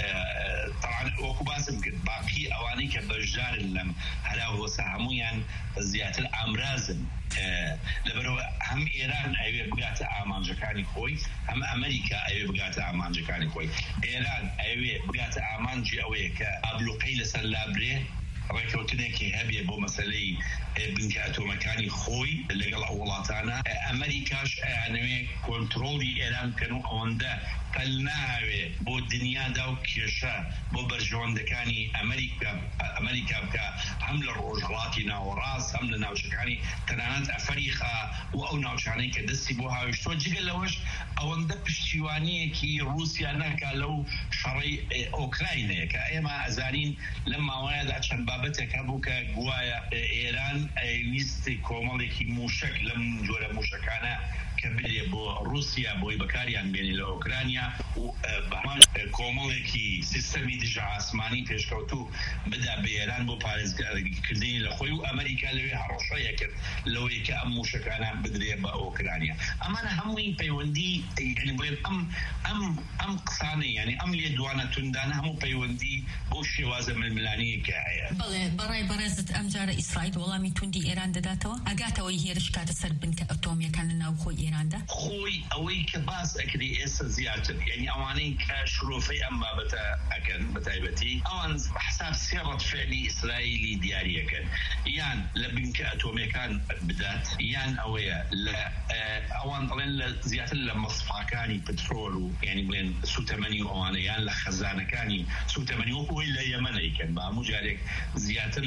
طبعا وەکو باسم کرد باقی ئەوانەی کە بەشدارن لەم هەلاوەسە هەمویان زیاتر ئامرازن لەبەرەوە هەم ئێران ئەوێ بگاتە ئامانجەکانی خۆی هەم ئەمریکا ئەوێ بگاتە ئامانجەکانی خۆی ئێران ئەوێ بگاتە ئامانجی ئەوەیە کە ئابلوقەی لەسەر لابرێ ڕێکەوتنێکی هەبێ بۆ مەسەلەی بنکە ئەتۆمەکانی خۆی لەگەڵ ئەو وڵاتانە ئەمریکاش ئەیانەوێ کۆنتڕۆڵی ئێران بکەن و ئەوەندە پەل ناوێ بۆ دنیادا و کێشە بۆ بەرژەوەندەکانی ئەمریکا ئەمریکا بکە هەم لە ڕۆژهەڵاتی ناوەڕاست هەم لە ناوچەکانی تەنانەت ئەفریقا و ئەو ناوچانەی کە دەستی بۆ هاویشتووە جگە لەوەش ئەوەندە پشتیوانیەکی رووسیا ناکا لەو شەڕی ئۆکراینەیە کە ئێمە ئەزانین لەم ماوەیەدا چەند بابەتێک هەبوو کە گوایە ئێران ویستی کۆمەڵێکی موشک لەم جۆرە موشەکانە کە بێ بۆ رووسیا بۆی بەکاریان بێنی لە ئۆکرانیا و بەمان کۆمەڵێکی سیستەمی دژە ئاسمانی پێشکەوتوو بدا بە ئێران بۆ پارێزکردنی لە خۆی و ئەمریکا لەوێ هەڕەشەیە کرد لەوەی کە ئەم موشەکانە بدرێ بە ئۆکرانیا ئەمانە هەمووی پەیوەندی یعنی بڵێن ئەم ئەم ئەم قسانەی یعنی ئەم لێدوانە توندانە هەموو پەیوەندی بۆ شێوازە ململانەیەکە هەیە بەڵێ بەڕای بەڕێزت ئەم جارە ئیسرائیل وەڵامی توندی ئێران دەداتەوە ئەگاتەوەی هێرش کاتە سەر بنکە ئەتۆمیەکان لە ناو خۆی ئێراندا خۆی ئەوەی کە باس ئەکری ئێستا زیاتر یعنی ئەوانەی کە شرۆفەی ئەم بابەتە ئەکەن بە تایبەتی ئەوان حساب سێ ڕەتفعلی ئیسرائیلی دیاریەکەن یان لە بنکە ئەتۆمیەکان بدات یان ئەوەیە لە ئەوان دەڵێن لە زیاتر لە مەصفاکانی پترۆل و یعنی بڵێن سوتەمەنی ئەوانە یان لە خەزانەکانی سوتەمەنی وەکوی لە یەمەنەیکەن بە هەموو جارێک زیاتر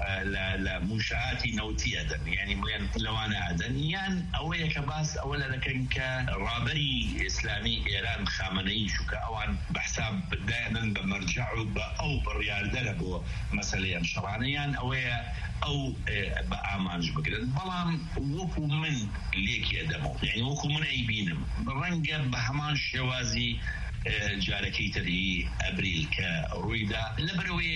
لە موشعاتی نەوتی ئەدەن یعنی بڵێن لەوانە ئەدەن یان ئەوەیە کە باس ئەوە لە دەکەن کە ڕابەری ئیسلامی ئێران خامنەی شوکە ئەوان بەحساب بدایەنن بە مەرجع و بە ئەو بڕیاردەرە بۆ مەسەلەی ئەم شەڕانەیان ئەوەیە ئەو بە ئامانج بگرن بەڵام وەکو من لێکی ئەدەمەوە یعنی وەکو من ئەیبینم ڕەنگە بە هەمان شێوازی جارەکەی تری ئەبریل کە ڕوویدا لەبەرەوەی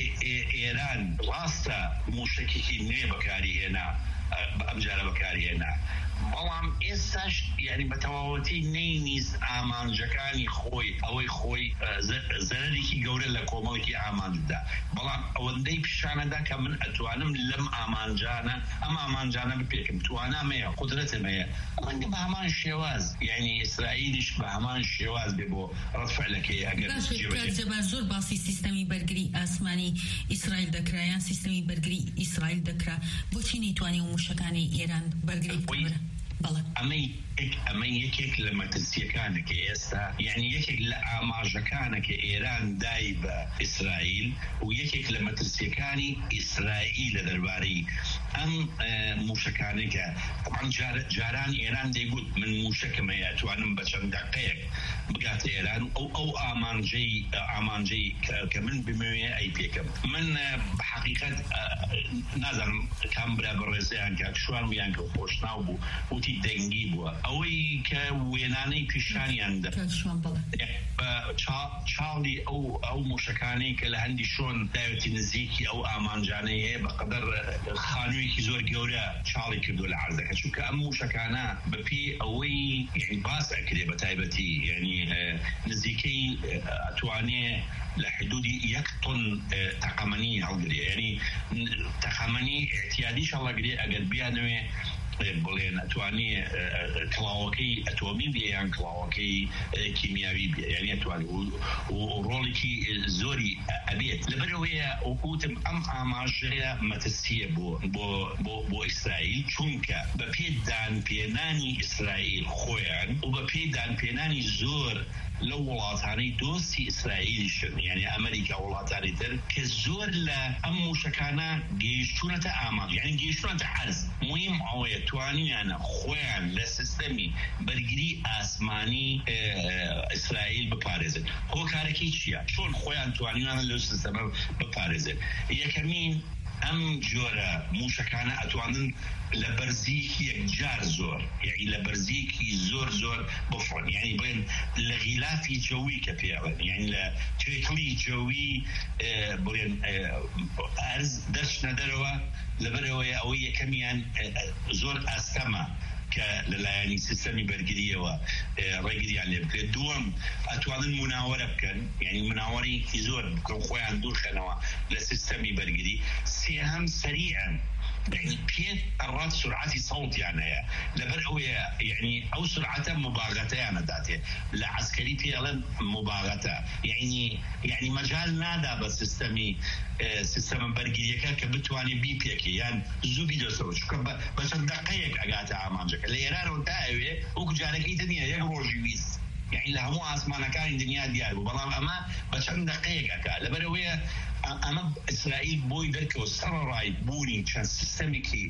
ئێران ڕاستە موشکێکی نوێ بەکاری هێنا ئەم جارە بەکاری هێنا بەڵام ئێستاش یعنی بە تەواوەتی نەینیست ئامانجەکانی خۆی ئەوەی خۆی زەرەرێکی گەورە لە کۆمەڵێکی ئامانجدا بەڵام ئەوەندەی پیشانەدا کە من ئەتوانم لەم ئامانجانە ئەم ئامانجانە بپێکم توانام هەیە قودرەتم هەیە ڕەنگە بە هەمان شێواز یعنی ئیسرائیلیش بە هەمان شێواز بێ بۆ ڕەتفعلەکەی ئەگەر جێبەجێ زۆر باسی سیستەمی بەرگری ئاسمانی ئیسرائیل دەکرا یان سیستەمی بەرگری ئیسرائیل دەکرا بۆچی نەیتوانی و موشەکانی ئێران بەرگری بکەن ئەمەی ئەمە یەکێک لە مەترسیەکانێکە ئێستا یعنی یەکێک لە ئاماژەکانێکە ئێران دای بە ئیسرائیل و یەکێک لە مەترسیەکانی ئیسرائیل لە دەربارەی ئەم موشەکانێکە طبعاً جاران ئێران دەیگوت من موشەکەم هەیە ئەتوانم بە چەند دەقەیەک بگاتە ئێران ئەو ئەو ئامانجەی ئامانجەی کە من بمەوێ ئەی پێکەم من بە حەقیقەت نازانم کام برا بەڕێزەیان کە شوان ویان کە خۆشناو بوو وتی دەنگی بووە ئەوەی کە وێنانەی پیشانیان چاڵی ئەو ئەو موشەکانەی کە لە هەندی شۆن داوێتی نزیکی ئەو ئامانجانەی هەیە بەقەدەر خانوویەکی زۆر گەورە چاڵی کردو لە عەرزەکە چونکە ئەم موشەکانە بەپێی ئەوەی یعنی باس ئەکرێ بە تایبەتی یعنی نزیکەی ئەتوانێ لە حدودی یەک تۆن تەقەمەنی هەڵگرێ یعنی تەقەمەنی احتیادیش هەڵەگرێ ئەگەر بیانەوێ بڵێن ئەتوانێ کڵاوەکەی ئەتۆمی بێ یان کڵاوەکەی کیمیاوی بێ یعنی ئەتوانێ و ڕۆڵێکی زۆری ئەبێت لەبەرەوەیە وەکوتم ئەم ئاماژەیە مەترسیە بۆ بۆ بۆ ئیسرائیل چونکە بە پێدانپێنانی ئیسرائیل خۆیان و بە پێدانپێنانی زۆر لە وڵاتانەی دۆستی ئیسرائیلیشن یعنی ئەمریکا وڵاتانی تر کە زۆر لە ئەم موشەکانە گەیشتونەتە ئامان یعنی گەیشتونەتە عەرز مهم ئەوەیە توانیانە خۆیان لە سیستەمی بەرگری ئاسمانی ئیسرائیل بپارێزن هۆکارەکەی چییە چۆن خۆیان توانیانە لەو سیستەمە بپارێزن یەکەمین ئەم جۆرە موشەکانە ئەتوانن لە بەرزیکی یەکجار زۆر یعنی لە بەرزیکی زۆر زۆر بفڕن یعنی بڵێن لە غیلافی جەوی کە پێڵێن یعنی لە توێکڵی جەوی بڵێن ئەرز دەچنە دەرەوە لەبەرەوەی ئەوەی یەکەمیان زۆر ئاستەمە کە لەلایەنی سیستەمی بەرگریەوە ڕێگریان لێ بکرێت دووەم ئەتوانن مناوەرە بکەن یعنی مناوەرێکی زۆر بکەن خۆیان دوورخەنەوە لە سیستەمی بەرگری سێهەم سەریعن يعني بين الرات سرعتي صوت يعني لبر أو يعني أو سرعة مباغتة يعني ذاته لعسكري فعلا مباغتة يعني يعني مجال نادا بسيستمي سيستم برجيكا كبتواني بي بيكي يعني زوبي دوسو شو كب بس دقيقة أجاتا عمانجك الإيران وتاوي وكجارك إيتني يجروجيويس يعني لها مو أسمانا كان الدنيا ديال وبلام أما بس دقيقة كا لبرويه أما إسرائيل بوي ذلك وسرراي بوني كان سيستميكي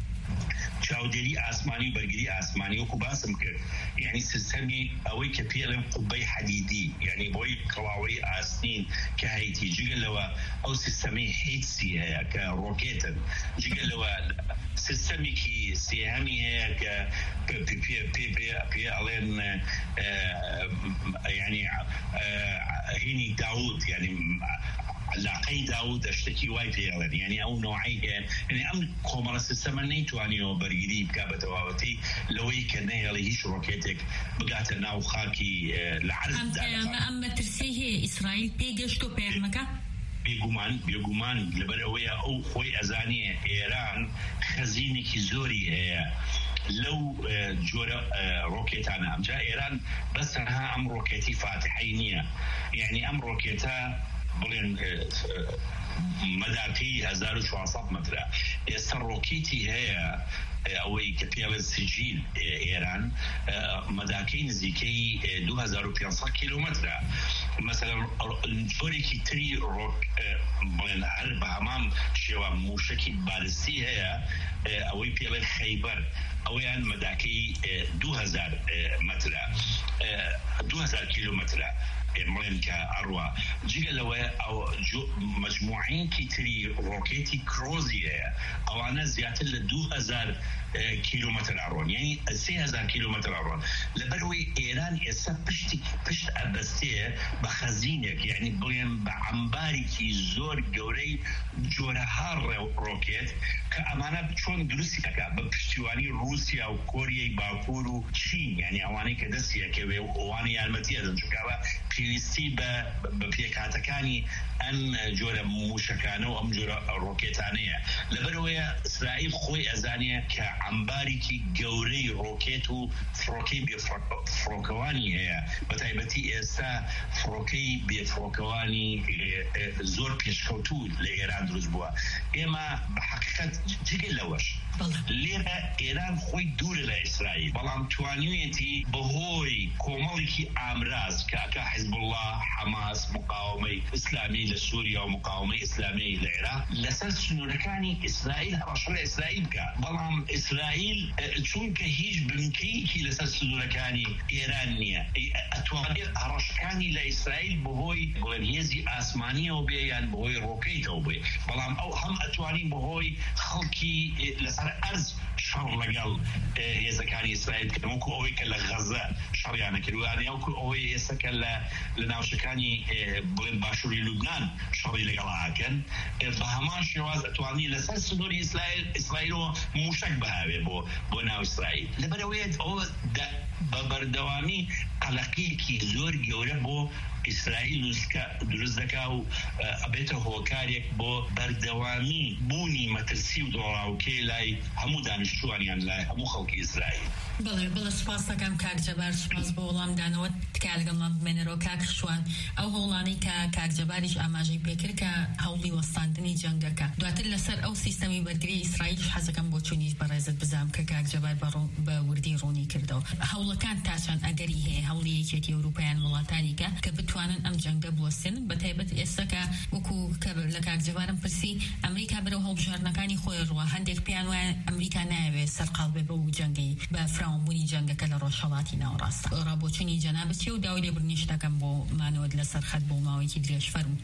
چاودێری ئاسمانی بەرگری ئاسمانی وەکو باسم کرد یعنی سیستەمی ئەوەی کە پێڵێن قوبەی حەدیدی یعنی بۆی کڵاوەی ئاستین کە هەیتی جگەلەوە ئەو سیستەمەی هیچسی هەیە کە ڕۆکێتن جگەلەوە سیستەمێکی سێهەمی هەیە کە پێ ئەڵێن یعنی هینی داود یعنی علاقەی داود اشتكي واي فيها يعني او نوعيه يعني ام كومر سيستم نيتوانيو برغري بكابتواوتي لوي كنيه لي هيش روكيتك بقات ناو خاكي لعرض اما اما ترسيه اسرائيل بيجشتو بيرمكا بيغومان بيغومان لبرويه او خوي ازانيه ايران خزينه زوري هي لو جورا روكيتانا جاء ايران بس انها ام روكيتي فاتحينيه يعني ام روكيتا بلين مداكي هزار وشوصات متر السروكيتي هي أوي كبيرة سجيل إيران مداكي نزيكي دو هزار وبيانصد كيلومتر مثلا الفوريكي تري روك بلين عرب همام شوا موشكي بالستي هي أوي بيرة خيبر أوي أن مداكي دو هزار متر دو هزار كيلومتر ملين كأروى جيجا لو أو مجموعين كتير روكيتي كروزية أو أنا زيادة لدو هزار كيلومتر عرون يعني سه هزار كيلومتر عرون لبروي إيران إسا بشتي بشت أبستيه بخزينك يعني بلين بعمباري كي زور جوري جورها روكيت كأمانة بتشون درسي كا ببشتواني روسيا وكوريا باكور وشين يعني أواني كدسيا كوي أواني المتيا دنشكوا پێویستی بە پێکهاتەکانی ئەم جۆرە موشەکانە و ئەم جۆرە ڕۆکێتانەیە. لەبەرەوەیە ئیسرائیل خۆی ئەزانێ کە عەمبارێکی گەورەی ڕۆکێت و فڕۆکەی بێفڕۆکەوانی هەیە، بەتایبەتی ئێستا فڕۆکەی بێفڕۆکەوانی زۆر پێشکەوتوو لە ئێران دروست بووە. ئێمە بە حەقیقەت جگە لەوەش لێرە ئێران خۆی دوورە لە ئیسرائیل، بەڵام توانیوێتی بەهۆی کۆمەڵێکی ئامراز کە ئەکا حیزبوڵڵا، حەماس، مقاومەی ئیسلامی لە سووریا و مقاومەی ئیسلامی لە عێراق لەسەر سنوورەکانی ئیسرائیل هەڕەشەی ئیسرائیل بکە. بەڵام ئیسرائیل چونکە هیچ بنکەیەکی لەسەر سنوورەکانی ئێران نییە، ئەتوانێت هەڕەشەکانی لە ئیسرائیل بەهۆی بڵێنهێزی ئاسمانیەوە بێ یان بەهۆی ڕۆکەیتەوە بێ، بەڵام ئەو هەم ئەتوانین بەهۆی خەڵکی لەسەر ئەرز شەڕ لەگەڵ هێزەکانی ئیسرائیل بکەن، وەکو ئەوەی کە لە غەزە شەڕیانە کردووانێ، وەکو ئەوەی ئێستاکە لە ناوچەکانی بڵێن باشووری لوبنان شەڕی لەگەڵ هاکەن، بە هەمان شێواز ئەتوانی لەسەر سنووری ئیسرائیلەوە موشک بهاوێ بۆ بۆ ناو ئیسرائیل. لەبەرەوەیە ئەوە بە بەردەوامی قەلەقەیەکی زۆر گەورە بۆ ئیسرائیل دروست دەکا و ئەبێتە هۆکارێک بۆ بەردەوامی بوونی مەترسی و دۆڕاوکەی لای هەموو دانیشتووانیان، لای هەموو خەڵکی ئیسرائیل. بەڵێ بڵێ سپاس دەکەم کاک جەبار، سپاس بۆ وەڵامدانەوە. تکا لەگەڵمان بمێنەرەوە کاک شوان. ئەو هەوڵانەی کە کاک جەباریش ئاماژەی پێکرد کە هەوڵی وەستاندنی جەنگەکە، دواتر لەسەر ئەو سیستەمی بەرگری ئیسرائیلش حەزەکەم بۆ چوونیش بەڕێزت بزانم کە کاک جەبار بە وردی ڕوونی کردەوە. هەوڵەکان تاچەند ئەگەری هەیە هەوڵی یەکێتی ئەوروپایان وڵاتانی کە کە بتوانن ئەم جەنگە بوەستێنن، بەتایبەت ئێستا کە وەکو کە لە کاک جەبارم پرسی ئەمریکا بەرەو هەڵبژاردنەکانی خۆی ڕوە، هەندێک پێیان وایە ئەمریکا نایەوێت سەرقاڵ بێ بە جەنگی بە فراوانبوونی جەنگەکە لە ڕۆژهەڵاتی ناوەڕاستە. ڕابۆچوونی جەنابەت چیە و داوای لێبوردنیش دەکەم بۆ مانەوەت لەسەر خەت بۆ ماوەیەکی درێژ فەرموو.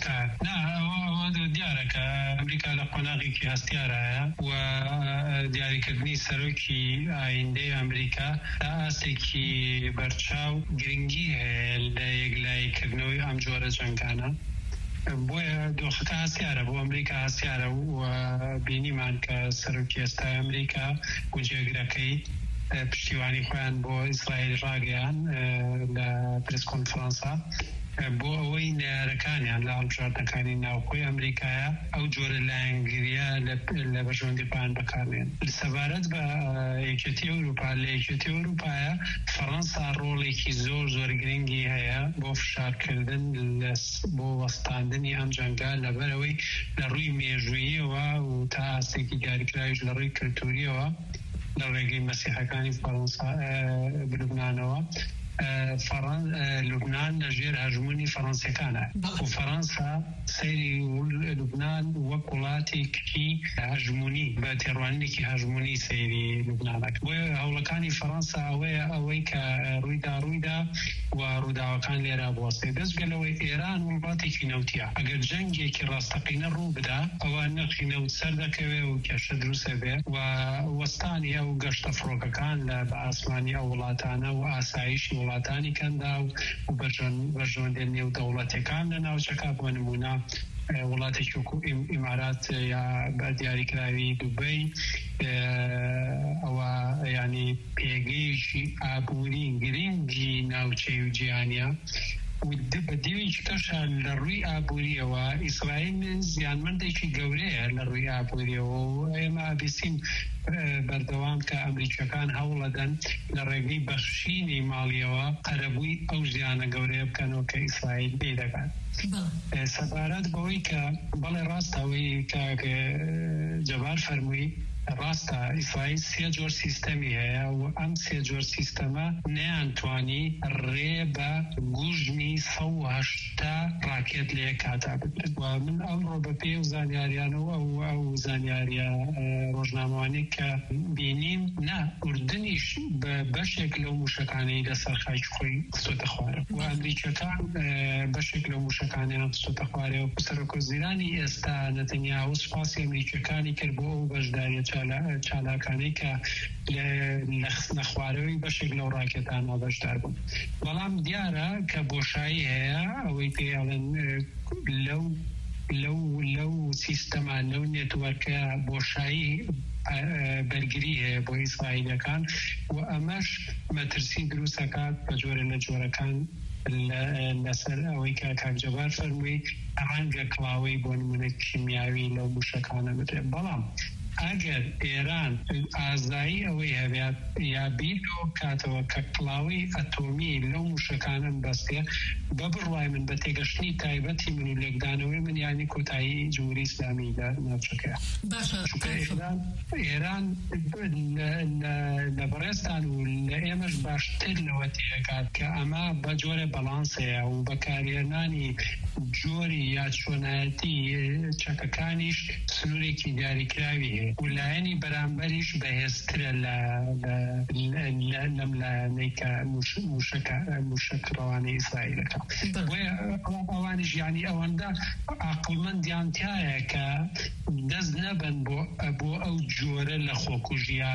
ئەوە دیارە کە ئەمریکا لە قۆناغێکی هەستیارایە و دیاریکردنی سەرۆکی ئایندەی ئەمریکا تا ئاستێکی بەرچاو گرنگی هەیە لە یەکلایکردنەوەی ئەم جۆرە جەنگانە. بۆیە دۆخەکە هەستیارە بۆ ئەمریکا هەستیارە و بینیمان کە سەرۆکی ئێستای ئەمریکا و جێگرەکەی پشتیوانی خۆیان بۆ ئیسرائیل ڕاگەیان لە پرس کۆنفرانسا بۆ ئەوەی نارەکانیان لە هەڵبژاردنەکانی ناوخۆی ئەمریکایە ئەو جۆرە لایەنگریە لە بەژۆندی پایان بەکاربێن. سەبارەت بە یەکێتی ئەوروپا، لە یەکێتی ئەوروپایە فەڕەنسا ڕۆڵێکی زۆر زۆر گرنگی هەیە بۆ فشارکردن بۆ وەستاندنی ئەم جەنگە، لەبەرەوەی لە ڕووی مێژووییەوە و تا ئاستێکی دیاریکراویش لە ڕووی کلتوریەوە لە ڕێگەی مەسیحەکانی فەڕەنسا لوبنانەوە لوبنان لەژێر هەژمونی فەڕەنسیەکانە و فەڕەنسا سەیری لوبنان وەک وڵاتێکی هەژمونی بە تێڕوانینێکی هەژمونی سەیری لوبنانەکە. بۆیە هەوڵەکانی فەڕەنسا ئەوەیە ئەوەی کە ڕوویدا ڕوویدا و ڕووداوەکان لێرە بوەستێ. دەستگەلەوەی ئێران وڵاتێکی نەوتیە، ئەگەر جەنگێکی ڕاستەقینە ڕوو بدا ئەوە نرخی نەوت سەر دەکەوێ و کێشە دروستە بێ و وەستانی ئەو گەشتە فڕۆکەکان لە بە ئاسمانی ئەو وڵاتانە و ئاسایشی وڵاتانی کەندا و بەژۆندێن نێو دەوڵەتەکان لە ناوچەکە بۆ نمونە وڵاتێکی وەکو ئیمارات یا بە دیاریکراوی دوبەی ئەوە ینی پێگەیشی ئابووری گرنگی ناوچەی و جیهانیە بە دیوێکی کەشە لە ڕووی ئابووریەوە ئیسرائیل زیانمەندێکی گەورەیە لە ڕووی ئابووریەوە و ئێمە بیستیم بەردەوام کە ئەمریکەکان هەوڵەدەن لە ڕێگەی بەخشینی ماڵیەوە قەرەبووی ئەو ژیانە گەورەیە بکەنەوە کە ئیسرائیل پێ دەکات. سەبارەت بەوەی کە بەڵێ ڕاستەوەی کە جەبار فەرمووی ڕاستە ئیسرائیل سێ جۆر سیستەمی هەیە و ئەم سێ جۆر سیستەمە نەیانتوانی ڕێ بە گوژمی سە و هەشتا ڕاکێت لە یەک کاتا بدرێت. و من ئەمڕۆ بە پێی و زانیاریانەوە ئەو ئەو زانیاریە ڕۆژنامەوانی کە بینیم نا ئوردنیش بە بەشێک لەو موشەکانەی لەسەر خاکی خۆی قسۆتە خوارە و ئەمریکەکان بەشێک لەو موشەکانیان قسۆتە خوارێ و سەرۆکۆزیرانی ئێستا نەتەنیاهو سوپاسی ئەمریکەکانی کرد بۆ ئەو بەشداریە چالاکانەی کە لە خوارەوەی بەشێک لەو ڕاکێتانە بەشدار بوون. بەڵام دیارە کە بۆشایی هەیە ئەوەی پێڵێن لەو لەو لەو سیستەما لەو نێتوەرکە بۆشایی بەرگری هەیە بۆ ئیسرائیلەکان و ئەمەش مەترسی دروستەکات بە جۆرە لە جۆرەکان لەسەر ئەوەی کە کاکجەبار فەرمووی ڕەنگە کڵاوەی بۆ نمونە کیمیاوی لەو موشەکانە بدرێت بەڵام ئەگەر ئێران ئازایی ئەوەی هەبێت یا بیرۆ کاتەوە کە کڵاوەی ئەتۆمی لەو موشەکانە بەستێ بە بڕوای من بە تێگەشتنی تایبەتی من و لێکدانەوەی من یانی کۆتایی جمهوری ئیسلامی لە ناوچەکەیە ئێران لە بەڕێستان و لە ئێمەش باشتر لەوە تێکات کە ئەمە بە جۆرە بەڵانسەیە و بەکارهێنانی جۆری یا چۆنایەتی چەکەکانیش سنوورێکی دیاریکراوی هەیە ولایەنی بەرامبەریش بەهێزترە لەم لایەنەی کە موشک ڕەوانەی ئیسرائیلەکە ئەوانیش یانی ئەوەندە عەقڵمەندیان تایە کە دەست نەبن بۆ ئەو جۆرە لە خۆکوژیە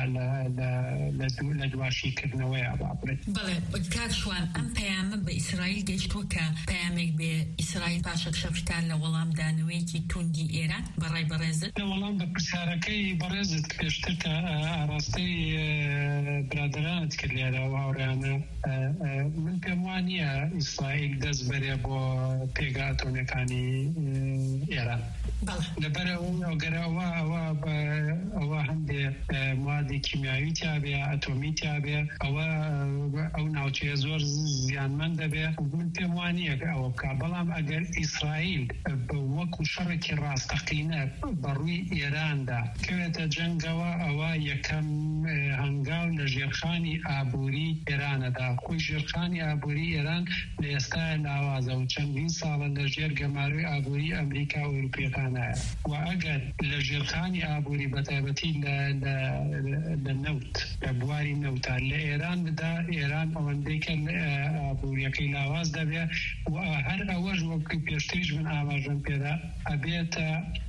لە دواشیکردنەوەیە بابڕێت. بەڵێ کاکشوان ئەم پەیامە بە ئیسرائیل گەیشتووە کە پەیامێک بێ ئیسرائیل پاشەک شەفتان لە وەڵامدانەوەیەکی توندی ئێران بەڕای بەڕێزت؟ لە وەڵام بە پرسیارەکەی بەڕێزت پێشتر کە ئاراستەی برادرانت کرد لێرە هاوڕێیانە من پێم وانییە ئیسرائیل دەست بەرێ بۆ پێگا ئەتۆمیەکانی ئێران لەبەرەوە ئەوە هەندێ موادی کیمیاوی تیابێ ئەتۆمی تیابێ ئەوە ئەو ناوچەیە زۆر زیانمەند دەبێ من پێم وانییە ئەوە بکە بەڵام ئەگەر ئیسرائیل وەکو شەڕێکی ڕاستەقینە بەڕووی ئێراندا کەوێتە جەنگەوە ئەوە یەکەم هەنگاو لە ژێرخانی ئابووری ئێرانەدا خۆی ژێرخانی ئابووری ئێران لە ئێستای لاوازە و چەندین ساڵە لە ژێر گەماروی ئابووری ئەمریکا و ئەوروپیەکانایە و ئەگەر لە ژێرخانی ئابووری بەتایبەتی لە نەوت لە بواری نەوتە لە ئێران بدا ئێران ئەوەندەی کە ئابووریەکەی لاواز دەبێ و هەر ئەوەش وەکو پێشتریش من ئاماژەم پێدا ئەبێتە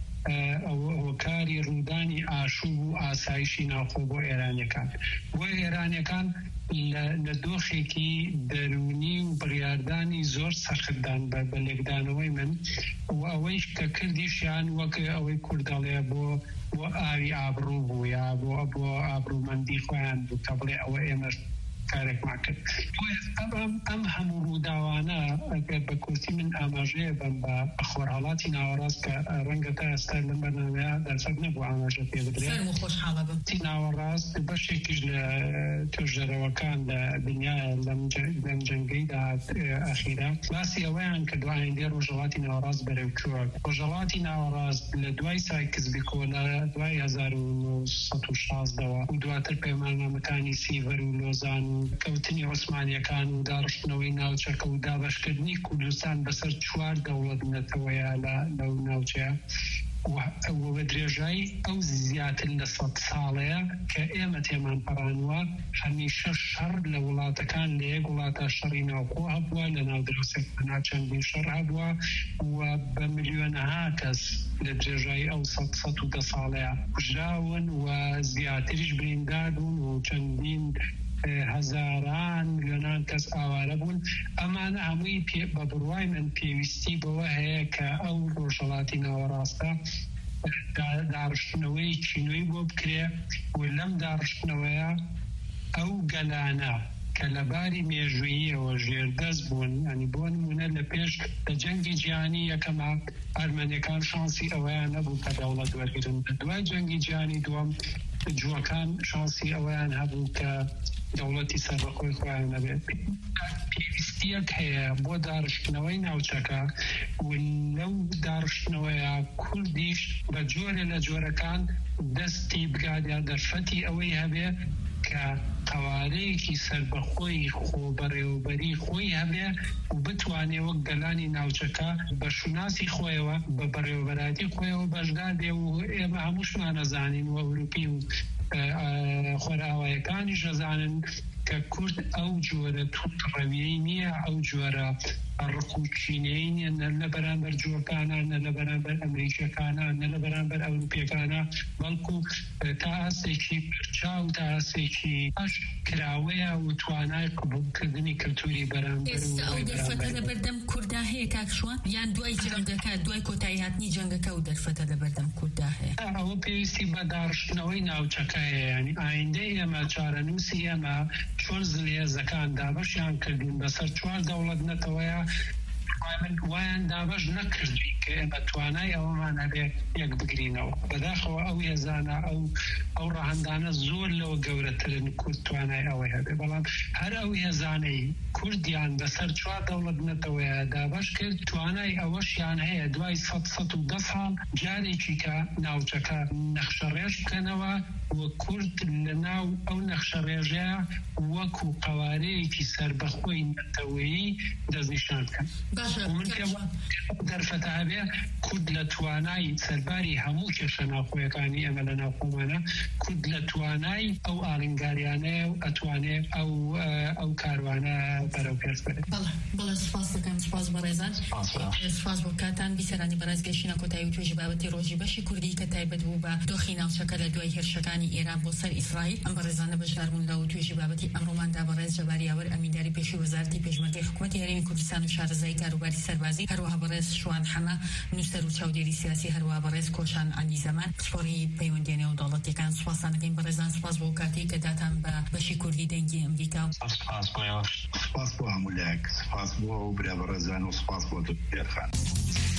هۆکاری ڕوودانی ئاشوب و ئاسایشی ناوخۆ بۆ ئێرانیەکان بۆ ئێرانیەکان لە دۆخێکی دەرونی و بڕیاردانی زۆر سەرخدان بە لێکدانەوەی من و ئەوەی کە کردیشیان وەک ئەوەی کوردەڵێ بۆ بۆ ئاوی ئابڕوو بوو یا بۆ بۆ ئابروومەندی خۆیان بوو کە بڵێ ئەوە ئێمەش کارێکمان کرد ئەم هەموو ڕووداوانە ئەگەر بە کورتی من ئاماژەیە بم بە خۆرهەڵاتی ناوەڕاست کە ڕەنگە تا ئێستا لەم بەرنامەیە دەرفەت نەبوو ئاماژە پێ بدرێت تی ناوەڕاست بەشێکیش لە توێژەرەوەکان لە دنیای لەم جەنگەیدا ئەخیرا باسی ئەوەیان کە دوایندێ ڕۆژهەڵاتی ناوەڕاست بەرەوچووە ڕۆژهەڵاتی ناوەڕاست لە دوای سایکزبی کۆلا دوای هەزار و نۆ سەد و شازدەوە و دواتر پەیماننامەکانی سیڤەر و لۆزان و کەوتنی عوسمانیەکان و داڕشتنەوەی ناوچەکە و دابەشکردنی کوردستان بەسەر چوار دەوڵەت نەتەوەیە لەو ناوچەیە و بە درێژایی ئەو زیاتر لە سەد ساڵەیە کە ئێمە تێمان پەڕانوە هەمیشە شەڕ لە وڵاتەکان لە یەک وڵاتە شەڕی ناوخۆ هەبووە لە ناو دروستێکنا چەندین شەڕ هەبووە و بە ملیۆنەها کەس لە درێژایی ئەو سەد سەد و دە ساڵەیە کوژراون و زیاتریش بریندار بوون و چەندین هەزاران ملیۆنان کەس ئاوارە بوون ئەمانە هەمووی بە بڕوای من پێویستی بەوە هەیە کە ئەو ڕۆژهەڵاتی ناوەڕاستە داڕشتنەوەی چینۆی بۆ بکرێ و لەم داڕشتنەوەیە ئەو گەلانە کە لە باری مێژووییەوە ژێردەست بوون ئەنی بۆ نمونە لە پێش لە جەنگی جیهانی یەکەمە ئەرمەنیەکان شانسی ئەوەیان نەبوو کە دەوڵەت وەرگرن دوای جەنگی جیهانی دووەم جووەکان شانسی ئەوەیان هەبوو کە دەوڵەتی سەربەخۆی خۆیان نەبێت پێویستیەک هەیە بۆ داڕشتنەوەی ناوچەکە و لەو داڕشتنەوەیە کوردیش بە جۆرە لە جۆرەکان دەستی بگادیا دەرفەتی ئەوەی هەبێ کە قوارەیەکی سەربەخۆی خۆبەڕێوەبەری خۆی هەبێ و بتوانێ وەک گەلانی ناوچەکە بە شوناسی خۆیەوە بە بەڕێوەبەراتی خۆیەوە بەشدار بێ و ئێمە هەمووشمان ئەزانین و ئەوروپی و خۆراوایەکانی ژەزانن کە کورد ئەو جۆرە تووتڕەویەی نییە ئەو جۆرە ڕقوچینەی نیە نە لە بەرامبەر جووەکانە نە لە بەرامبەر ئەمریکیەکانە نە لە بەرامبەر ئەوروپیەکانە بەڵکو تا ئاسێکی پرچاو تا ئاسێکی ئەش کراوەیە و توانای قبولکردنی کەلتوری بەرامبەر ئێستا ئەو دەرفەتە لە بەردەم کووردا هەیە هەیە کاکشوان یان دوای جەنگەکە دوای کۆتایی هاتنی جەنگەکە و دەرفەتە لە بەردەم کورددا هەیە ئەوە پێویستی بە داڕشتنەوەی ناوچەکەیە ینی ئایندەی ئێمە چارەنووسی ئێمە چۆن زلێزەکان دابەشیان کردین بەسەر چوار دەوڵەت نەتەوەیە وایان دابەش نەکردی کە ئێمە توانای ئەوەمان هەبێ یەک بگرینەوە بەداخەوە ئەو هێزانە ئەو ئەو ڕەهەندانە زۆر لەوە گەورەترن کورد توانای ئەوەی هەبێ بەڵام هەر ئەو هێزانەی کوردیان بەسەر چوار دەوڵەت نەتەوەیە دابەش کرد توانای ئەوەشیان هەیە دوای سەد سەد و دە ساڵ جارێکی کە ناوچەکە نەخشە ڕێژ بکەنەوە وە کورد لە ناو ئەو نەخشە ڕێژەیە وەکو قەوارەیەکی سەربەخۆی نەتەوەیی دەستنیشان بکەن دەرفەتە هەبێ کورد لە توانای سەرباری هەموو کێشە ناوخۆیەکانی ئەمە لە ناوخۆمانە کورد لە توانای ئەو ئاڵنگاریانەیە و ئەتوانێت ئەو ئەو کاروانە بەرەو پێش بێت. بەڵێ سپاس دەکەم سپاس بە ڕێزان سپاس بۆ کاتان بیسەرانی بەڕێز گەشتنە کۆتایی و توێژی بابەتی ڕۆژی بەشی کوردی کە تایبەت بوو بە دۆخی ناوچەکە لە دوای هێرشەکانی ئێران بۆ سەر ئیسرائیل ئەم بەڕێزانە بەشداربوون لە توێژی بابەتی ئەمڕۆماندا بەڕێز جەباری یاور ئەمینداری پێشووی وەزارەتی پێشمەرگەی حکوومەتی هەرێمی کوردستان و شارەزای کاروباری سەربازی هەروەها بەڕێز شوان حەمە نووسەر و چاودێری سیاسی هەروەها بەڕێز کۆشان عەلی زەمان پسپۆڕی پەیوەندیێنە و دەوڵەتیەکان سوپاسانەکەین بەڕێزان سپاس بۆ کاتی کە داتان بە بەشی کوردی دەنگی ئەمریکا سپاس بۆ سپاس بۆ هەموو لایەک سپاس بۆ ئەو برا بەڕێزان و سپاس بۆ دکتۆر خان.